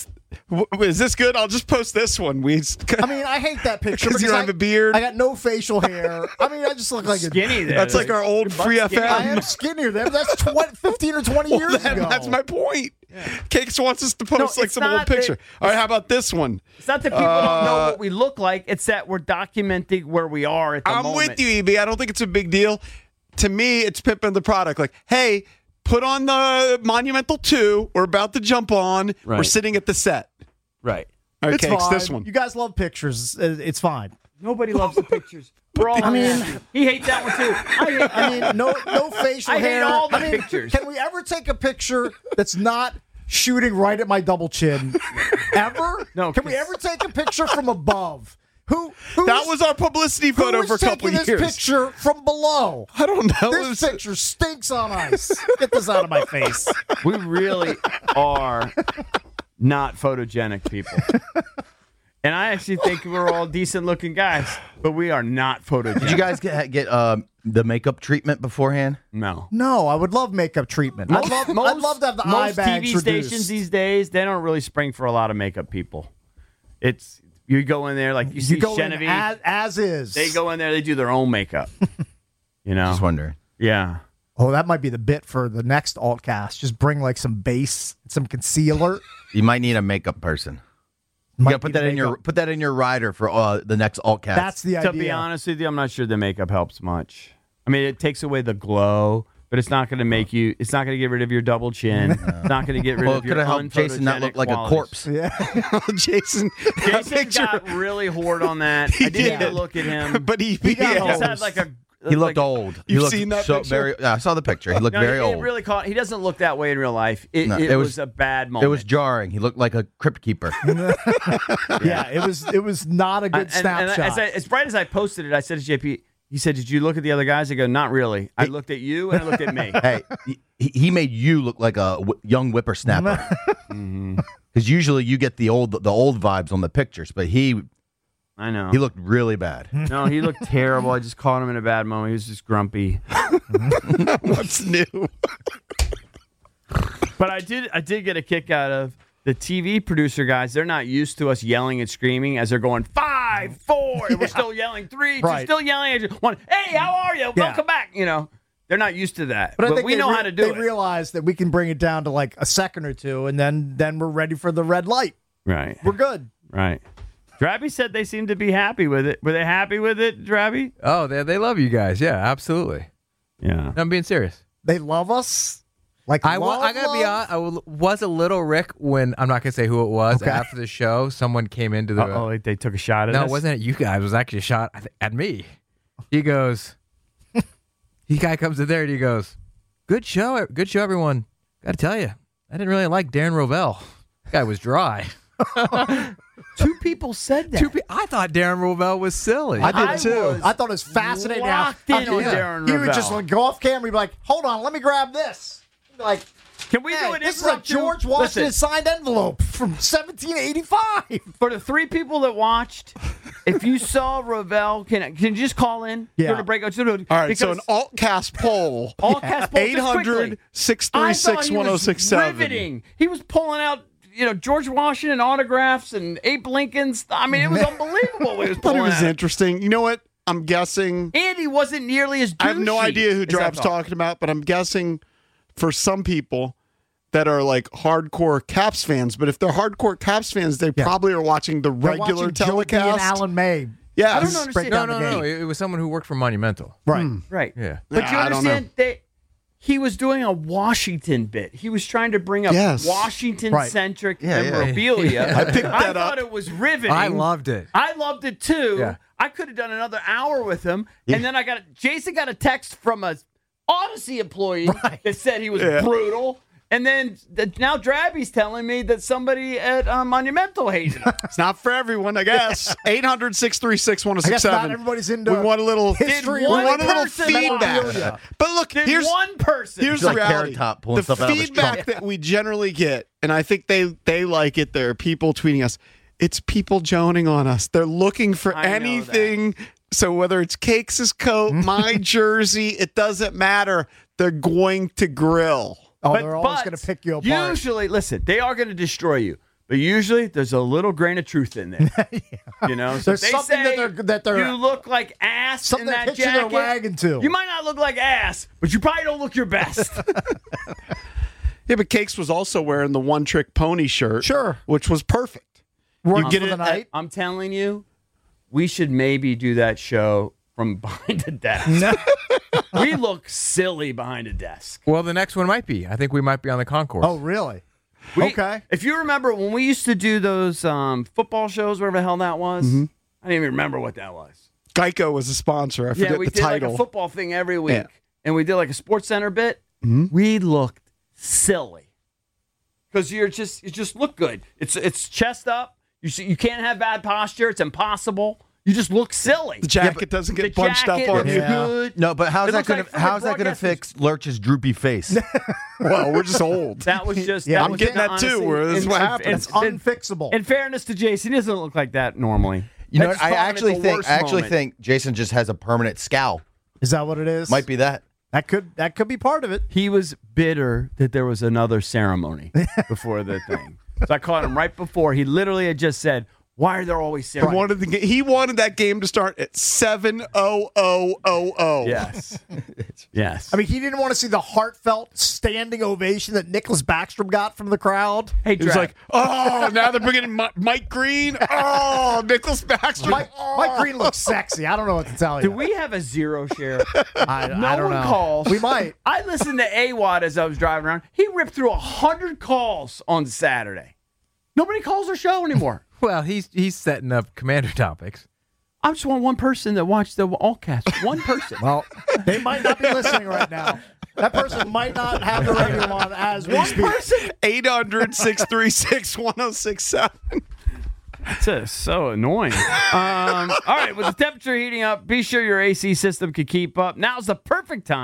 Speaker 5: Is this good? I'll just post this one.
Speaker 6: I mean, I hate that picture
Speaker 5: because you don't have a beard.
Speaker 6: I got no facial hair. I mean, I just look like
Speaker 7: Skinny there.
Speaker 5: That's like our old free FM.
Speaker 6: I am skinnier than that's 15 or 20 years ago.
Speaker 5: That's my point. Cakes wants us to post like
Speaker 7: it's
Speaker 5: some old
Speaker 7: not that-
Speaker 5: picture. All right, how about this one?
Speaker 7: It's not that people don't know what we look like. It's that we're documenting where we are at the
Speaker 5: I'm
Speaker 7: moment.
Speaker 5: with you, EB. I don't think it's a big deal. To me, it's pimping the product. Like, hey, put on the Monumental 2. We're about to jump on. We're
Speaker 7: Right.
Speaker 5: sitting at the set.
Speaker 7: Right.
Speaker 5: All right,
Speaker 6: It's
Speaker 5: Cakes,
Speaker 6: fine.
Speaker 5: this one.
Speaker 6: You guys love pictures. It's fine.
Speaker 7: Nobody loves the pictures. We're all unhappy. He hates that one too.
Speaker 6: I mean, no facial
Speaker 7: I hate
Speaker 6: hair.
Speaker 7: all the
Speaker 6: I mean,
Speaker 7: pictures.
Speaker 6: Can we ever take a picture that's not shooting right at my double chin? Ever?
Speaker 7: No,
Speaker 6: Can we ever take a picture from above?
Speaker 5: That was our publicity photo
Speaker 6: who
Speaker 5: for a
Speaker 6: is
Speaker 5: couple
Speaker 6: taking
Speaker 5: of
Speaker 6: this
Speaker 5: years.
Speaker 6: picture from below?
Speaker 5: I don't know.
Speaker 6: This picture stinks on ice. Get this out of my face.
Speaker 7: We really are not photogenic people. And I actually think we're all decent looking guys, but we are not photogenic.
Speaker 11: Did you guys get the makeup treatment beforehand?
Speaker 7: No.
Speaker 6: No, I would love makeup treatment. I'd love to have the eye
Speaker 7: most
Speaker 6: bags
Speaker 7: TV
Speaker 6: reduced.
Speaker 7: stations these days, they don't really spring for a lot of makeup people. It's you go in there like you see
Speaker 6: You go in
Speaker 7: Genevieve.
Speaker 6: as is.
Speaker 7: They go in there, they do their own makeup. You know?
Speaker 11: Just wondering.
Speaker 7: Yeah.
Speaker 6: Oh, that might be the bit for the next altcast. Just bring like some base, some concealer.
Speaker 11: You might need a makeup person. You
Speaker 6: Might
Speaker 11: gotta put
Speaker 6: need
Speaker 11: that in your
Speaker 6: makeup.
Speaker 11: rider for the next altcast.
Speaker 6: That's the idea.
Speaker 7: To be honest with you, I'm not sure the makeup helps much. I mean, it takes away the glow, but it's not going to make you. It's not going to get rid of your double chin. It's not going to get rid
Speaker 11: Well,
Speaker 7: of
Speaker 11: it
Speaker 7: your
Speaker 11: could have helped Jason not look like a corpse.
Speaker 6: Yeah.
Speaker 5: Jason
Speaker 7: got really hoard on that. I didn't even look at him.
Speaker 5: But he
Speaker 6: got
Speaker 7: He's had
Speaker 6: hosed.
Speaker 7: like a.
Speaker 11: He looked old. He
Speaker 5: You've
Speaker 11: looked
Speaker 5: seen that
Speaker 11: so
Speaker 5: picture?
Speaker 11: very. Yeah, I saw the picture. He looked
Speaker 7: No,
Speaker 11: very
Speaker 7: it
Speaker 11: old.
Speaker 7: really caught. He doesn't look that way in real life. It
Speaker 11: No,
Speaker 7: was a bad moment.
Speaker 11: It was jarring. He looked like a crypt keeper.
Speaker 6: Yeah, it was not a good snapshot.
Speaker 7: as bright as I posted it, I said to JP. He said, "Did you look at the other guys?" I go, "Not really. I looked at you and I looked at me."
Speaker 11: Hey, he made you look like a young whippersnapper. Because usually you get the old vibes on the pictures, but
Speaker 7: I know.
Speaker 11: he looked really bad.
Speaker 7: No, he looked terrible. I just caught him in a bad moment. He was just grumpy.
Speaker 5: What's new?
Speaker 7: But I did get a kick out of the TV producer guys. They're not used to us yelling and screaming as they're going 5, 4, and we're still yelling 3, 2, still yelling. 1. Hey, how are you? Welcome back. You know, they're not used to that.
Speaker 6: But I
Speaker 7: But
Speaker 6: think
Speaker 7: we know how to do it.
Speaker 6: They realize that we can bring it down to like a second or two, and then we're ready for the red light.
Speaker 7: Right.
Speaker 6: We're good.
Speaker 7: Right. Drabby said they seemed to be happy with it. Were they happy with it, Drabby?
Speaker 8: Oh, they love you guys. Yeah, absolutely.
Speaker 7: Yeah.
Speaker 8: I'm being serious.
Speaker 6: They love us. Like
Speaker 8: I gotta be honest. I was a little Rick when I'm not gonna say who it was.
Speaker 6: Okay.
Speaker 8: After the show, someone came into the.
Speaker 7: Oh, they took a shot at us?
Speaker 8: No, it wasn't at you guys. It was actually a shot at me. He goes. He guy comes in there and he goes, good show, everyone. Gotta tell you, I didn't really like Darren Rovell. That guy was dry.
Speaker 7: 2 people said that.
Speaker 8: I thought Darren Rovell was silly.
Speaker 6: I did too. I thought it was fascinating.
Speaker 7: Locked in on Darren
Speaker 6: He would
Speaker 7: Rovell.
Speaker 6: just like go off camera. He'd be like, "Hold on, let me grab this." He'd be like,
Speaker 7: Can we
Speaker 6: hey,
Speaker 7: do an
Speaker 6: this is a
Speaker 7: impromptu-
Speaker 6: George Washington
Speaker 7: Listen,
Speaker 6: signed envelope from 1785.
Speaker 7: for the 3 people that watched, if you saw Rovell, can you just call in during the break?
Speaker 5: All right, so an alt-cast poll.
Speaker 7: All-cast poll, just quickly.
Speaker 5: 800-636-1067.
Speaker 7: Riveting. He was pulling out, George Washington autographs and Abe Lincoln's. I mean, it was unbelievable what he was
Speaker 5: I thought
Speaker 7: pulling
Speaker 5: it was
Speaker 7: out.
Speaker 5: interesting. You know what? I'm guessing.
Speaker 7: And he wasn't nearly as douchey.
Speaker 5: I have no idea who
Speaker 7: as I
Speaker 5: Drab's
Speaker 7: thought.
Speaker 5: talking about, but I'm guessing for some people that are like hardcore Caps fans. But if they're hardcore Caps fans, they probably are watching the
Speaker 6: They're
Speaker 5: regular
Speaker 6: watching Joe B
Speaker 5: telecast.
Speaker 6: and Alan May.
Speaker 5: Yeah,
Speaker 7: I don't understand.
Speaker 8: No. It was someone who worked for Monumental.
Speaker 6: Right.
Speaker 7: Right.
Speaker 8: Yeah.
Speaker 7: But you
Speaker 5: I don't
Speaker 7: understand that he was doing a Washington bit. He was trying to bring up
Speaker 5: Yes.
Speaker 7: Washington-centric
Speaker 11: Right. Yeah.
Speaker 7: memorabilia.
Speaker 5: I picked
Speaker 7: I
Speaker 5: that
Speaker 7: thought
Speaker 5: up.
Speaker 7: it was riveting.
Speaker 8: I loved it.
Speaker 7: I loved it too.
Speaker 8: Yeah.
Speaker 7: I could have done another hour with him, and then Jason got a text from a Odyssey employee that said he was brutal. And then now Drabby's telling me that somebody at Monumental hated him.
Speaker 5: It's not for everyone, I guess. 800-636-1067.
Speaker 6: I guess not everybody's into
Speaker 5: We want a little
Speaker 6: history.
Speaker 5: We want a little
Speaker 7: person
Speaker 5: feedback.
Speaker 6: memorabilia.
Speaker 5: But look,
Speaker 7: Did
Speaker 5: here's
Speaker 7: one person.
Speaker 5: Here's
Speaker 11: He's
Speaker 5: the
Speaker 11: like Carrot
Speaker 5: reality.
Speaker 11: Top pulling
Speaker 5: The
Speaker 11: stuff out of his
Speaker 5: feedback
Speaker 11: trunk.
Speaker 5: that we generally get, and I think they like it. There are people tweeting us. It's people joning on us. They're looking for
Speaker 7: I know
Speaker 5: anything. So whether it's Cakes' coat, my jersey, it doesn't matter. They're going to grill.
Speaker 6: Oh, they're always going to pick you apart.
Speaker 7: Usually, listen, they are going to destroy you. But usually, there's a little grain of truth in there. You know, so
Speaker 6: There's
Speaker 7: if they
Speaker 6: something
Speaker 7: say
Speaker 6: that they're
Speaker 7: you look like ass in
Speaker 6: something
Speaker 7: that
Speaker 6: that they're
Speaker 7: jacket.
Speaker 6: wagging to.
Speaker 7: You might not look like ass, but you probably don't look your best.
Speaker 5: Yeah, but Cakes was also wearing the One Trick Pony shirt.
Speaker 6: Sure.
Speaker 5: Which was perfect.
Speaker 6: Worked
Speaker 5: get
Speaker 6: for
Speaker 5: it
Speaker 6: the night.
Speaker 7: I'm telling you, we should maybe do that show from behind a desk. We look silly behind a desk.
Speaker 8: Well, the next one might be. I think we might be on the concourse.
Speaker 6: Oh, really?
Speaker 7: Okay. If you remember when we used to do those football shows, whatever the hell that was, I didn't even remember what that was.
Speaker 5: Geico was a sponsor. I forget
Speaker 7: we
Speaker 5: the
Speaker 7: did
Speaker 5: title.
Speaker 7: like a football thing every week,
Speaker 5: Yeah.
Speaker 7: and we did like a Sports Center bit. We looked silly because you just look good. It's chest up. You can't have bad posture. It's impossible. You just look silly.
Speaker 5: The jacket doesn't get bunched up on
Speaker 7: looks
Speaker 5: you.
Speaker 7: good.
Speaker 11: No, but how's
Speaker 7: It
Speaker 11: that
Speaker 7: looks
Speaker 11: going
Speaker 7: like
Speaker 11: to how's that going to
Speaker 7: broadcasters.
Speaker 11: fix Lurch's droopy face?
Speaker 5: Well, we're just old.
Speaker 7: That was just.
Speaker 6: Yeah,
Speaker 7: that
Speaker 6: I'm
Speaker 7: was
Speaker 5: getting
Speaker 7: just
Speaker 5: that too,
Speaker 7: honestly-
Speaker 5: where this is what happens.
Speaker 6: It's unfixable.
Speaker 7: In fairness to Jason, he doesn't look like that normally.
Speaker 11: You know,
Speaker 7: That's
Speaker 11: what? I
Speaker 7: probably
Speaker 11: actually
Speaker 7: the
Speaker 11: think
Speaker 7: worst moment.
Speaker 11: Jason just has a permanent scowl.
Speaker 6: Is that what it is?
Speaker 11: Might be that.
Speaker 6: That could be part of it.
Speaker 7: He was bitter that there was another ceremony before the thing. So I caught him right before. He literally had just said, "Why are there always
Speaker 5: He
Speaker 7: ceremonies?"
Speaker 5: he wanted that game to start at 7:00.
Speaker 7: Yes. Yes.
Speaker 6: I mean, he didn't want to see the heartfelt standing ovation that Nicholas Backstrom got from the crowd.
Speaker 7: Hey,
Speaker 5: He was
Speaker 7: Drav,
Speaker 5: like, oh, now they're bringing in Mike Green. Oh, Nicholas Backstrom.
Speaker 6: Mike Green looks sexy. I don't know what to tell you.
Speaker 7: do we have a zero share?
Speaker 6: I
Speaker 7: No
Speaker 6: don't
Speaker 7: one
Speaker 6: know.
Speaker 7: calls.
Speaker 6: We might.
Speaker 7: I listened to AWOD as I was driving around. He ripped through 100 calls on Saturday. Nobody calls our show anymore.
Speaker 8: Well, he's setting up commander topics.
Speaker 7: I just want one person that watched the Allcast. One person.
Speaker 6: Well, they might not be listening right now. That person might not have the radio on as we
Speaker 7: One
Speaker 6: speak.
Speaker 7: person.
Speaker 5: 800-636-1067.
Speaker 7: That's so annoying. All right, with the temperature heating up, be sure your AC system can keep up. Now's the perfect time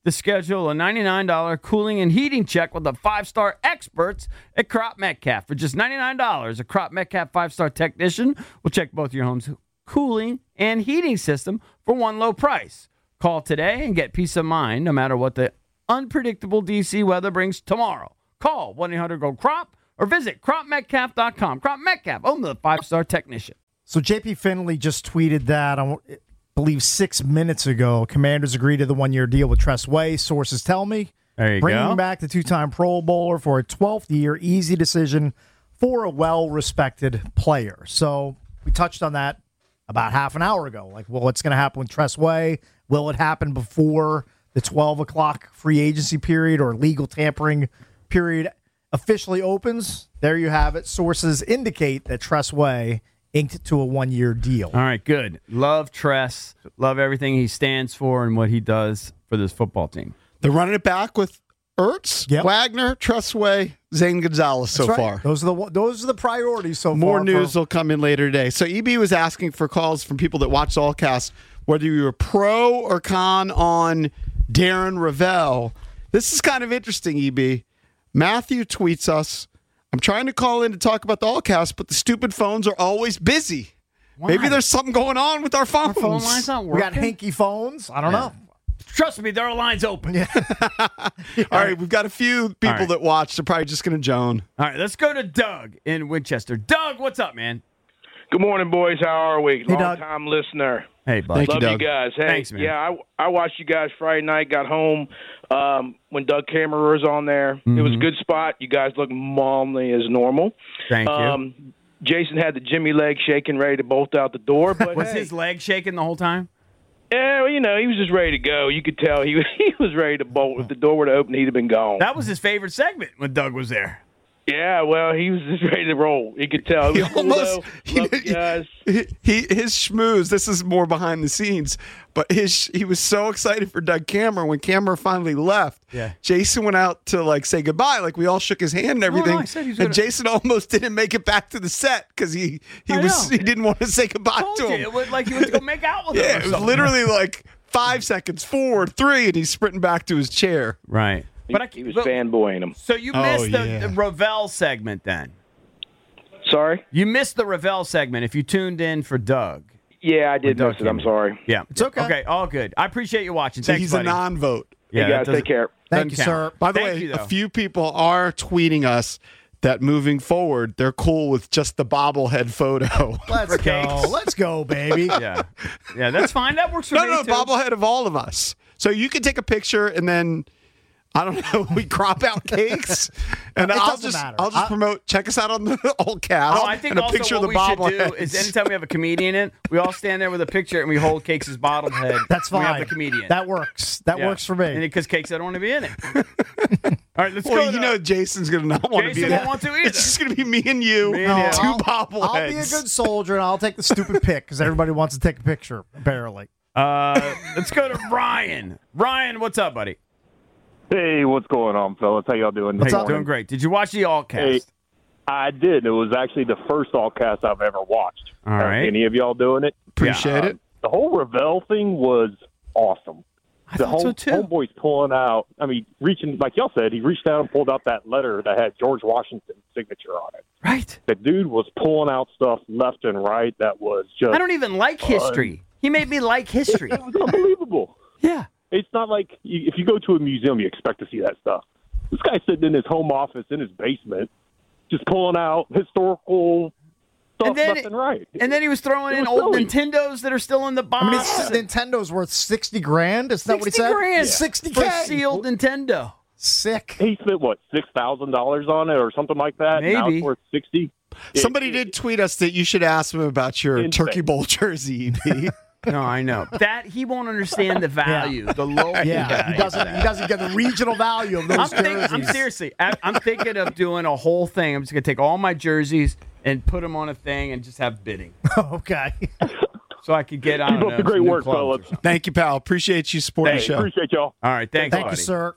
Speaker 7: to schedule a $99 cooling and heating check with the 5-star experts at Crop Metcalf. For just $99, a Crop Metcalf 5-star technician will check both your home's cooling and heating system for one low price. Call today and get peace of mind no matter what the unpredictable DC weather brings tomorrow. Call 1-800-GO-CROP or visit cropmetcalf.com. Crop Metcalf, home of the 5-star technician.
Speaker 6: So JP Finley just tweeted that, I believe 6 minutes ago. Commanders agreed to the 1-year deal with Tress Way. Sources tell me.
Speaker 7: There you
Speaker 6: Bringing
Speaker 7: go.
Speaker 6: back the 2-time Pro Bowler for a 12th year. Easy decision for a well-respected player. So we touched on that about half an hour ago. Like, well, what's going to happen with Tress Way? Will it happen before the 12 o'clock free agency period or legal tampering period officially opens? There you have it. Sources indicate that Tress Way inked to a 1-year deal.
Speaker 7: All right, good. Love Tress. Love everything he stands for and what he does for this football team.
Speaker 5: They're running it back with Ertz,
Speaker 6: Yep.
Speaker 5: Wagner, Tressway, Zane Gonzalez so
Speaker 6: That's right.
Speaker 5: far.
Speaker 6: Those are the priorities so far.
Speaker 5: More news will come in later today. So EB was asking for calls from people that watch the Allcast, whether you were pro or con on Darren Ravel. This is kind of interesting, EB. Matthew tweets us, I'm trying to call in to talk about the Allcast, but the stupid phones are always busy.
Speaker 7: Why?
Speaker 5: Maybe there's something going on with our phones.
Speaker 7: Our phone line's not
Speaker 6: We
Speaker 7: working.
Speaker 6: got hanky phones. I don't know.
Speaker 7: Trust me, there are lines open.
Speaker 5: All right, we've got a few people
Speaker 7: All right.
Speaker 5: that watch. They're probably just going to Joan.
Speaker 7: All right, let's go to Doug in Winchester. Doug, what's up, man?
Speaker 12: Good morning, boys. How are we?
Speaker 6: Hey, Doug.
Speaker 12: Long-time listener.
Speaker 7: Hey, bud.
Speaker 5: Thank you,
Speaker 12: Love
Speaker 5: Doug.
Speaker 12: you guys. Hey,
Speaker 7: Thanks, man.
Speaker 12: yeah, I watched you guys Friday night, got home when Doug Kammerer was on there. It was a good spot. You guys look momly as normal.
Speaker 7: Thank you.
Speaker 12: Jason had the Jimmy leg shaking, ready to bolt out the door. But
Speaker 7: Was
Speaker 12: hey,
Speaker 7: his leg shaking the whole time?
Speaker 12: yeah, well, he was just ready to go. You could tell he was ready to bolt. If the door were to open, he'd have been gone.
Speaker 7: That was his favorite segment when Doug was there.
Speaker 12: Yeah, well, he was just ready to roll. You could tell. It was cool, though. Love you guys.
Speaker 5: His schmooze, this is more behind the scenes, but he was so excited for Doug Kammerer when Kammerer finally left.
Speaker 7: Yeah.
Speaker 5: Jason went out to say goodbye, we all shook his hand and everything.
Speaker 7: I said he was
Speaker 5: and
Speaker 7: gonna-
Speaker 5: Jason almost didn't make it back to the set because he
Speaker 7: I know.
Speaker 5: didn't want to say goodbye
Speaker 7: Told
Speaker 5: to
Speaker 7: you,
Speaker 5: him.
Speaker 7: it was like he went to go make out with him.
Speaker 5: Yeah,
Speaker 7: or
Speaker 5: it was
Speaker 7: something.
Speaker 5: literally 5 seconds, 4, 3, and he's sprinting back to his chair.
Speaker 7: Right. But
Speaker 12: He was fanboying him.
Speaker 7: So you
Speaker 5: Oh,
Speaker 7: missed
Speaker 5: yeah.
Speaker 7: the Ravel segment then.
Speaker 12: Sorry?
Speaker 7: You missed the Ravel segment if you tuned in for Doug.
Speaker 12: Yeah, I did
Speaker 7: Doug
Speaker 12: miss it. I'm
Speaker 7: Kammerer.
Speaker 12: sorry.
Speaker 7: Yeah.
Speaker 6: It's okay.
Speaker 7: Okay, all good. I appreciate you watching.
Speaker 5: So
Speaker 7: Thanks,
Speaker 5: he's
Speaker 7: buddy.
Speaker 5: a non-vote.
Speaker 7: Yeah,
Speaker 12: Hey,
Speaker 7: that
Speaker 12: guys,
Speaker 7: doesn't-
Speaker 12: take care.
Speaker 6: Thank you,
Speaker 7: doesn't count.
Speaker 6: sir.
Speaker 5: By the
Speaker 7: Thank
Speaker 5: way,
Speaker 7: you,
Speaker 5: a
Speaker 7: though.
Speaker 5: few people are tweeting us that moving forward, they're cool with just the bobblehead photo.
Speaker 6: Let's go.
Speaker 7: cakes.
Speaker 6: Let's go, baby.
Speaker 7: Yeah. Yeah, that's fine. That works for
Speaker 5: No,
Speaker 7: me,
Speaker 5: no,
Speaker 7: too.
Speaker 5: bobblehead of all of us. So you can take a picture and then, I don't know, we crop out cakes, and
Speaker 6: It
Speaker 5: I'll
Speaker 6: doesn't matter.
Speaker 5: just promote. Check us out on the old cast.
Speaker 7: No, I think
Speaker 5: and a
Speaker 7: also
Speaker 5: picture
Speaker 7: what
Speaker 5: of the
Speaker 7: we should do
Speaker 5: bobbleheads.
Speaker 7: is anytime we have a comedian in, we all stand there with a picture and we hold Cakes' bobblehead.
Speaker 6: That's
Speaker 7: We have
Speaker 6: fine.
Speaker 7: the comedian.
Speaker 6: That works. That
Speaker 7: Yeah.
Speaker 6: works for me.
Speaker 7: Because Cakes, I don't want to be in it. All right, let's
Speaker 5: Well,
Speaker 7: go.
Speaker 5: you know, Jason's gonna not want to be.
Speaker 7: Jason
Speaker 5: in
Speaker 7: won't
Speaker 5: it.
Speaker 7: want to either.
Speaker 5: It's just gonna be me and you,
Speaker 7: Me and you.
Speaker 5: two bobbleheads.
Speaker 6: I'll be a good soldier and I'll take the stupid pic because everybody wants to take a picture, apparently.
Speaker 7: Let's go to Ryan. Ryan, what's up, buddy?
Speaker 13: Hey, what's going on, fellas? How y'all doing?
Speaker 7: Hey, doing great. Did you watch the Allcast?
Speaker 13: Hey, I did. It was actually the first Allcast I've ever watched.
Speaker 7: All right.
Speaker 13: Any of y'all doing it?
Speaker 5: Appreciate it.
Speaker 13: The whole Ravel thing was awesome.
Speaker 7: I
Speaker 13: The
Speaker 7: thought so, too.
Speaker 13: homeboy's pulling out. I mean, reaching, like y'all said, he reached out and pulled out that letter that had George Washington's signature on it.
Speaker 7: Right.
Speaker 13: The dude was pulling out stuff left and right that was just
Speaker 7: I don't even like history. He made me like history.
Speaker 13: It was unbelievable.
Speaker 7: Yeah.
Speaker 13: It's not like if you go to a museum, you expect to see that stuff. This guy's sitting in his home office in his basement, just pulling out historical stuff left and right.
Speaker 7: And then he was throwing
Speaker 13: It
Speaker 7: in
Speaker 13: was
Speaker 7: old
Speaker 13: silly.
Speaker 7: Nintendos that are still in the box.
Speaker 6: I mean, Nintendo's worth $60,000. Is that what he
Speaker 7: 60
Speaker 6: said?
Speaker 7: grand
Speaker 6: 60K.
Speaker 7: for a sealed Nintendo.
Speaker 6: Sick.
Speaker 13: He spent what, $6,000 on it or something like that. Now
Speaker 7: Maybe.
Speaker 13: it's worth $60,000.
Speaker 5: Somebody did tweet us that you should ask him about your
Speaker 13: Insane.
Speaker 5: Turkey Bowl jersey. EP.
Speaker 7: No, I know that he won't understand the value, the local
Speaker 6: Yeah,
Speaker 7: value.
Speaker 6: he doesn't get the regional value of those jerseys.
Speaker 7: I'm seriously. I'm thinking of doing a whole thing. I'm just gonna take all my jerseys and put them on a thing and just have bidding,
Speaker 6: Okay.
Speaker 7: so I could get. I don't
Speaker 13: Keep up
Speaker 7: know,
Speaker 13: the great
Speaker 7: some new
Speaker 13: work,
Speaker 7: clubs or
Speaker 13: fellas.
Speaker 7: something.
Speaker 5: Thank you, pal. Appreciate you supporting the
Speaker 13: Hey,
Speaker 5: show.
Speaker 13: appreciate y'all.
Speaker 7: All right, thanks,
Speaker 6: Thank
Speaker 7: buddy.
Speaker 6: you, sir.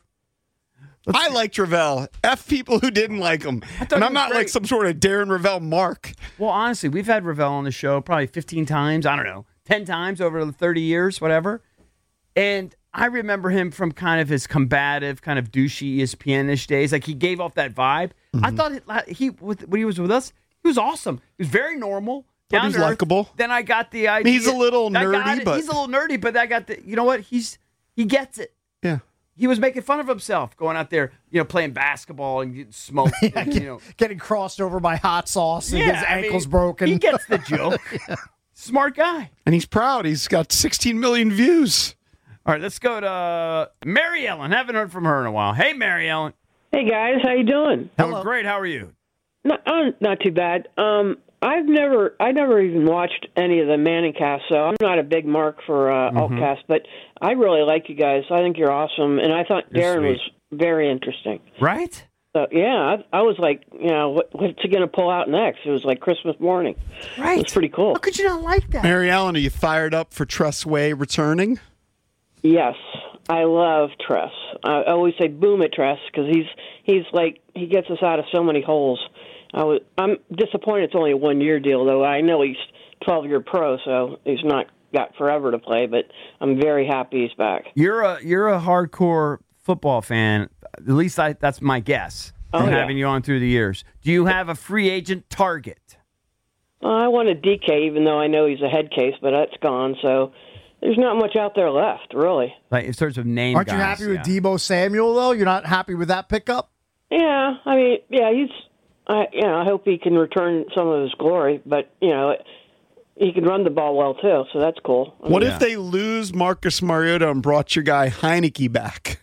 Speaker 5: I liked Ravel. F people who didn't like him.
Speaker 7: thought
Speaker 5: And
Speaker 7: he
Speaker 5: I'm
Speaker 7: was
Speaker 5: not like
Speaker 7: great.
Speaker 5: some sort of Darren Ravel mark.
Speaker 7: Well, honestly, we've had Ravel on the show probably 15 times. I don't know, 10 times over the 30 years, whatever. And I remember him from kind of his combative, kind of douchey ESPN-ish days. Like, he gave off that vibe. I thought when he was with us, he was awesome. He was very normal.
Speaker 5: But he's likable.
Speaker 7: Then I got the idea.
Speaker 5: He's a little nerdy, but
Speaker 7: he's a little nerdy. But I got you know what? He gets it.
Speaker 5: Yeah.
Speaker 7: He was making fun of himself, going out there, playing basketball and getting smoked.
Speaker 6: Getting crossed over by hot sauce and his ankles broken.
Speaker 7: He gets the joke. Smart guy.
Speaker 5: And he's proud. He's got 16 million views.
Speaker 7: All right, let's go to Mary Ellen. Haven't heard from her in a while. Hey, Mary Ellen.
Speaker 14: Hey, guys. How you doing?
Speaker 7: Doing great. How are you?
Speaker 14: Not too bad. I never even watched any of the Manning cast, so I'm not a big mark for Altcast, but I really like you guys. I think you're awesome, and I thought Darren was very interesting.
Speaker 7: Right?
Speaker 14: So, yeah, I was like, what's he going to pull out next? It was like Christmas morning.
Speaker 7: Right.
Speaker 14: It was pretty cool.
Speaker 7: How could you not like that?
Speaker 5: Mary Ellen, are you fired up for Tress Way returning?
Speaker 14: Yes, I love Tress. I always say boom at Tress because he's like, he gets us out of so many holes. I'm disappointed it's only a 1-year deal, though. I know he's 12-year pro, so he's not got forever to play, but I'm very happy he's back.
Speaker 7: You're a hardcore football fan. At least that's my guess from having you on through the years. Do you have a free agent target?
Speaker 14: I want a DK, even though I know he's a head case, but that's gone, so there's not much out there left, really.
Speaker 7: Like in terms of name
Speaker 6: Aren't
Speaker 7: guys,
Speaker 6: you happy with Deebo Samuel, though? You're not happy with that pickup?
Speaker 14: Yeah, I mean, he's... I hope he can return some of his glory, but he can run the ball well too, so that's cool.
Speaker 5: What if they lose Marcus Mariota and brought your guy Heineke back?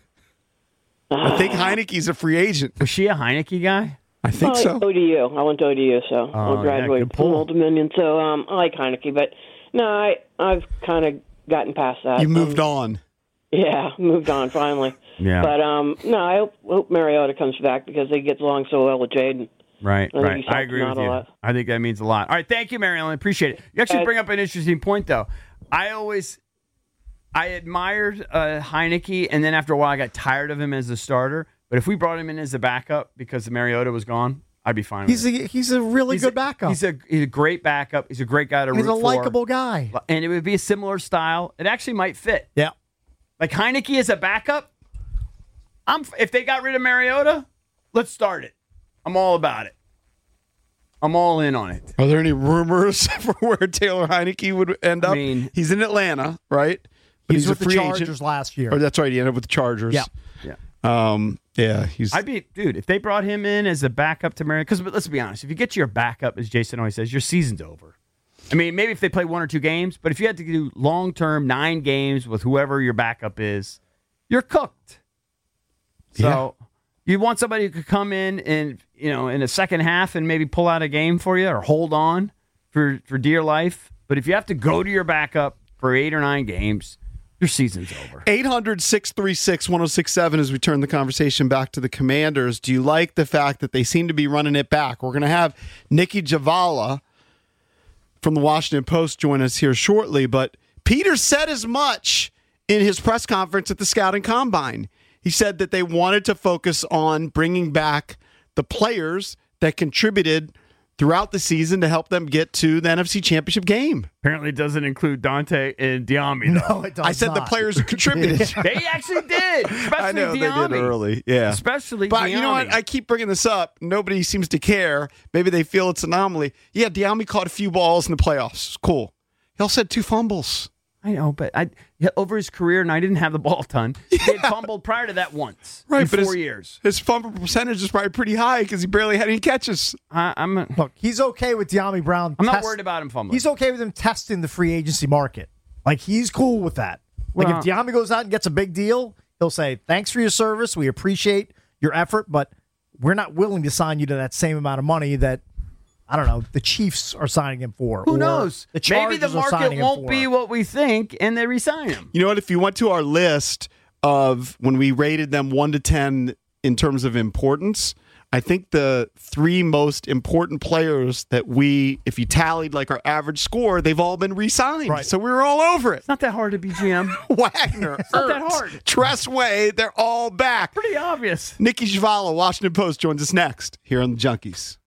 Speaker 5: I think Heineke's a free agent.
Speaker 7: Was she a Heineke guy?
Speaker 5: I think so.
Speaker 14: ODU. I went to ODU, so I'll graduate from Old Dominion. So I like Heineke, but no, I've kind of gotten past that.
Speaker 5: You moved on.
Speaker 14: Yeah, moved on finally.
Speaker 7: Yeah.
Speaker 14: But no, I hope Mariota comes back because he gets along so well with Jaden.
Speaker 7: Right. I agree with
Speaker 14: a
Speaker 7: you.
Speaker 14: lot.
Speaker 7: I think that means a lot. All right, thank you, Mary Ellen. Appreciate it. You actually bring up an interesting point, though. I admired Heineke, and then after a while, I got tired of him as a starter. But if we brought him in as a backup because Mariota was gone, I'd be fine with it.
Speaker 6: He's a really good backup.
Speaker 7: He's a great backup. He's a great guy to root for.
Speaker 6: He's a likable guy.
Speaker 7: And it would be a similar style. It actually might fit.
Speaker 6: Yeah.
Speaker 7: Like Heineke as a backup, if they got rid of Mariota, let's start it. I'm all about it. I'm all in on it.
Speaker 5: Are there any rumors for where Taylor Heineke would end up? He's in Atlanta, right? But
Speaker 6: he's with
Speaker 5: a free
Speaker 6: the Chargers
Speaker 5: agent.
Speaker 6: last year.
Speaker 5: Or that's right. He ended up with the Chargers.
Speaker 6: Yeah.
Speaker 5: Yeah.
Speaker 7: Dude, if they brought him in as a backup to Mariota, because let's be honest, if you get to your backup, as Jason always says, your season's over. I mean, maybe if they play 1 or 2 games, but if you had to do long-term 9 games with whoever your backup is, you're cooked. So you want somebody who could come in and, in the second half and maybe pull out a game for you or hold on for dear life. But if you have to go to your backup for 8 or 9 games, your season's over.
Speaker 5: 800-636-1067 as we turn the conversation back to the Commanders. Do you like the fact that they seem to be running it back? We're going to have Nikki Javala from the Washington Post join us here shortly, but Peter said as much in his press conference at the Scouting Combine. He said that they wanted to focus on bringing back the players that contributed throughout the season to help them get to the NFC Championship game.
Speaker 7: Apparently it doesn't include Dante and Diami.
Speaker 6: No, it does
Speaker 5: I said
Speaker 6: not.
Speaker 5: the players who contributed.
Speaker 7: They actually did. Especially
Speaker 5: I know
Speaker 7: Diami.
Speaker 5: they did early. Yeah.
Speaker 7: Especially
Speaker 5: But
Speaker 7: Diami.
Speaker 5: you know what? I keep bringing this up. Nobody seems to care. Maybe they feel it's an anomaly. Yeah, Diami caught a few balls in the playoffs. Cool. He also had 2 fumbles.
Speaker 7: I know, but over his career, and I didn't have the ball a ton, he had fumbled prior to that once in 4 years.
Speaker 5: His fumble percentage is probably pretty high because he barely had any catches.
Speaker 6: Look, he's okay with De'Ami Brown.
Speaker 7: I'm not worried about him fumbling.
Speaker 6: He's okay with him testing the free agency market. Like, he's cool with that. Like, if De'Ami goes out and gets a big deal, he'll say, thanks for your service. We appreciate your effort, but we're not willing to sign you to that same amount of money that, I don't know, the Chiefs are signing him for.
Speaker 7: Who knows?
Speaker 6: The
Speaker 7: Maybe
Speaker 6: Chargers
Speaker 7: the
Speaker 6: are signing
Speaker 7: market
Speaker 6: him
Speaker 7: won't
Speaker 6: for.
Speaker 7: be what we think, and they resign him.
Speaker 5: You know what? If you went to our list of when we rated them 1 to 10 in terms of importance, I think the 3 most important players that if you tallied like our average score, they've all been re-signed.
Speaker 6: Right.
Speaker 5: So we were all over it.
Speaker 7: It's not that hard to be GM.
Speaker 5: Wagner,
Speaker 7: It's not that
Speaker 5: Ertz,
Speaker 7: hard.
Speaker 5: Tress Way, they're all back.
Speaker 7: Pretty obvious.
Speaker 5: Nikki Javala, Washington Post, joins us next here on The Junkies.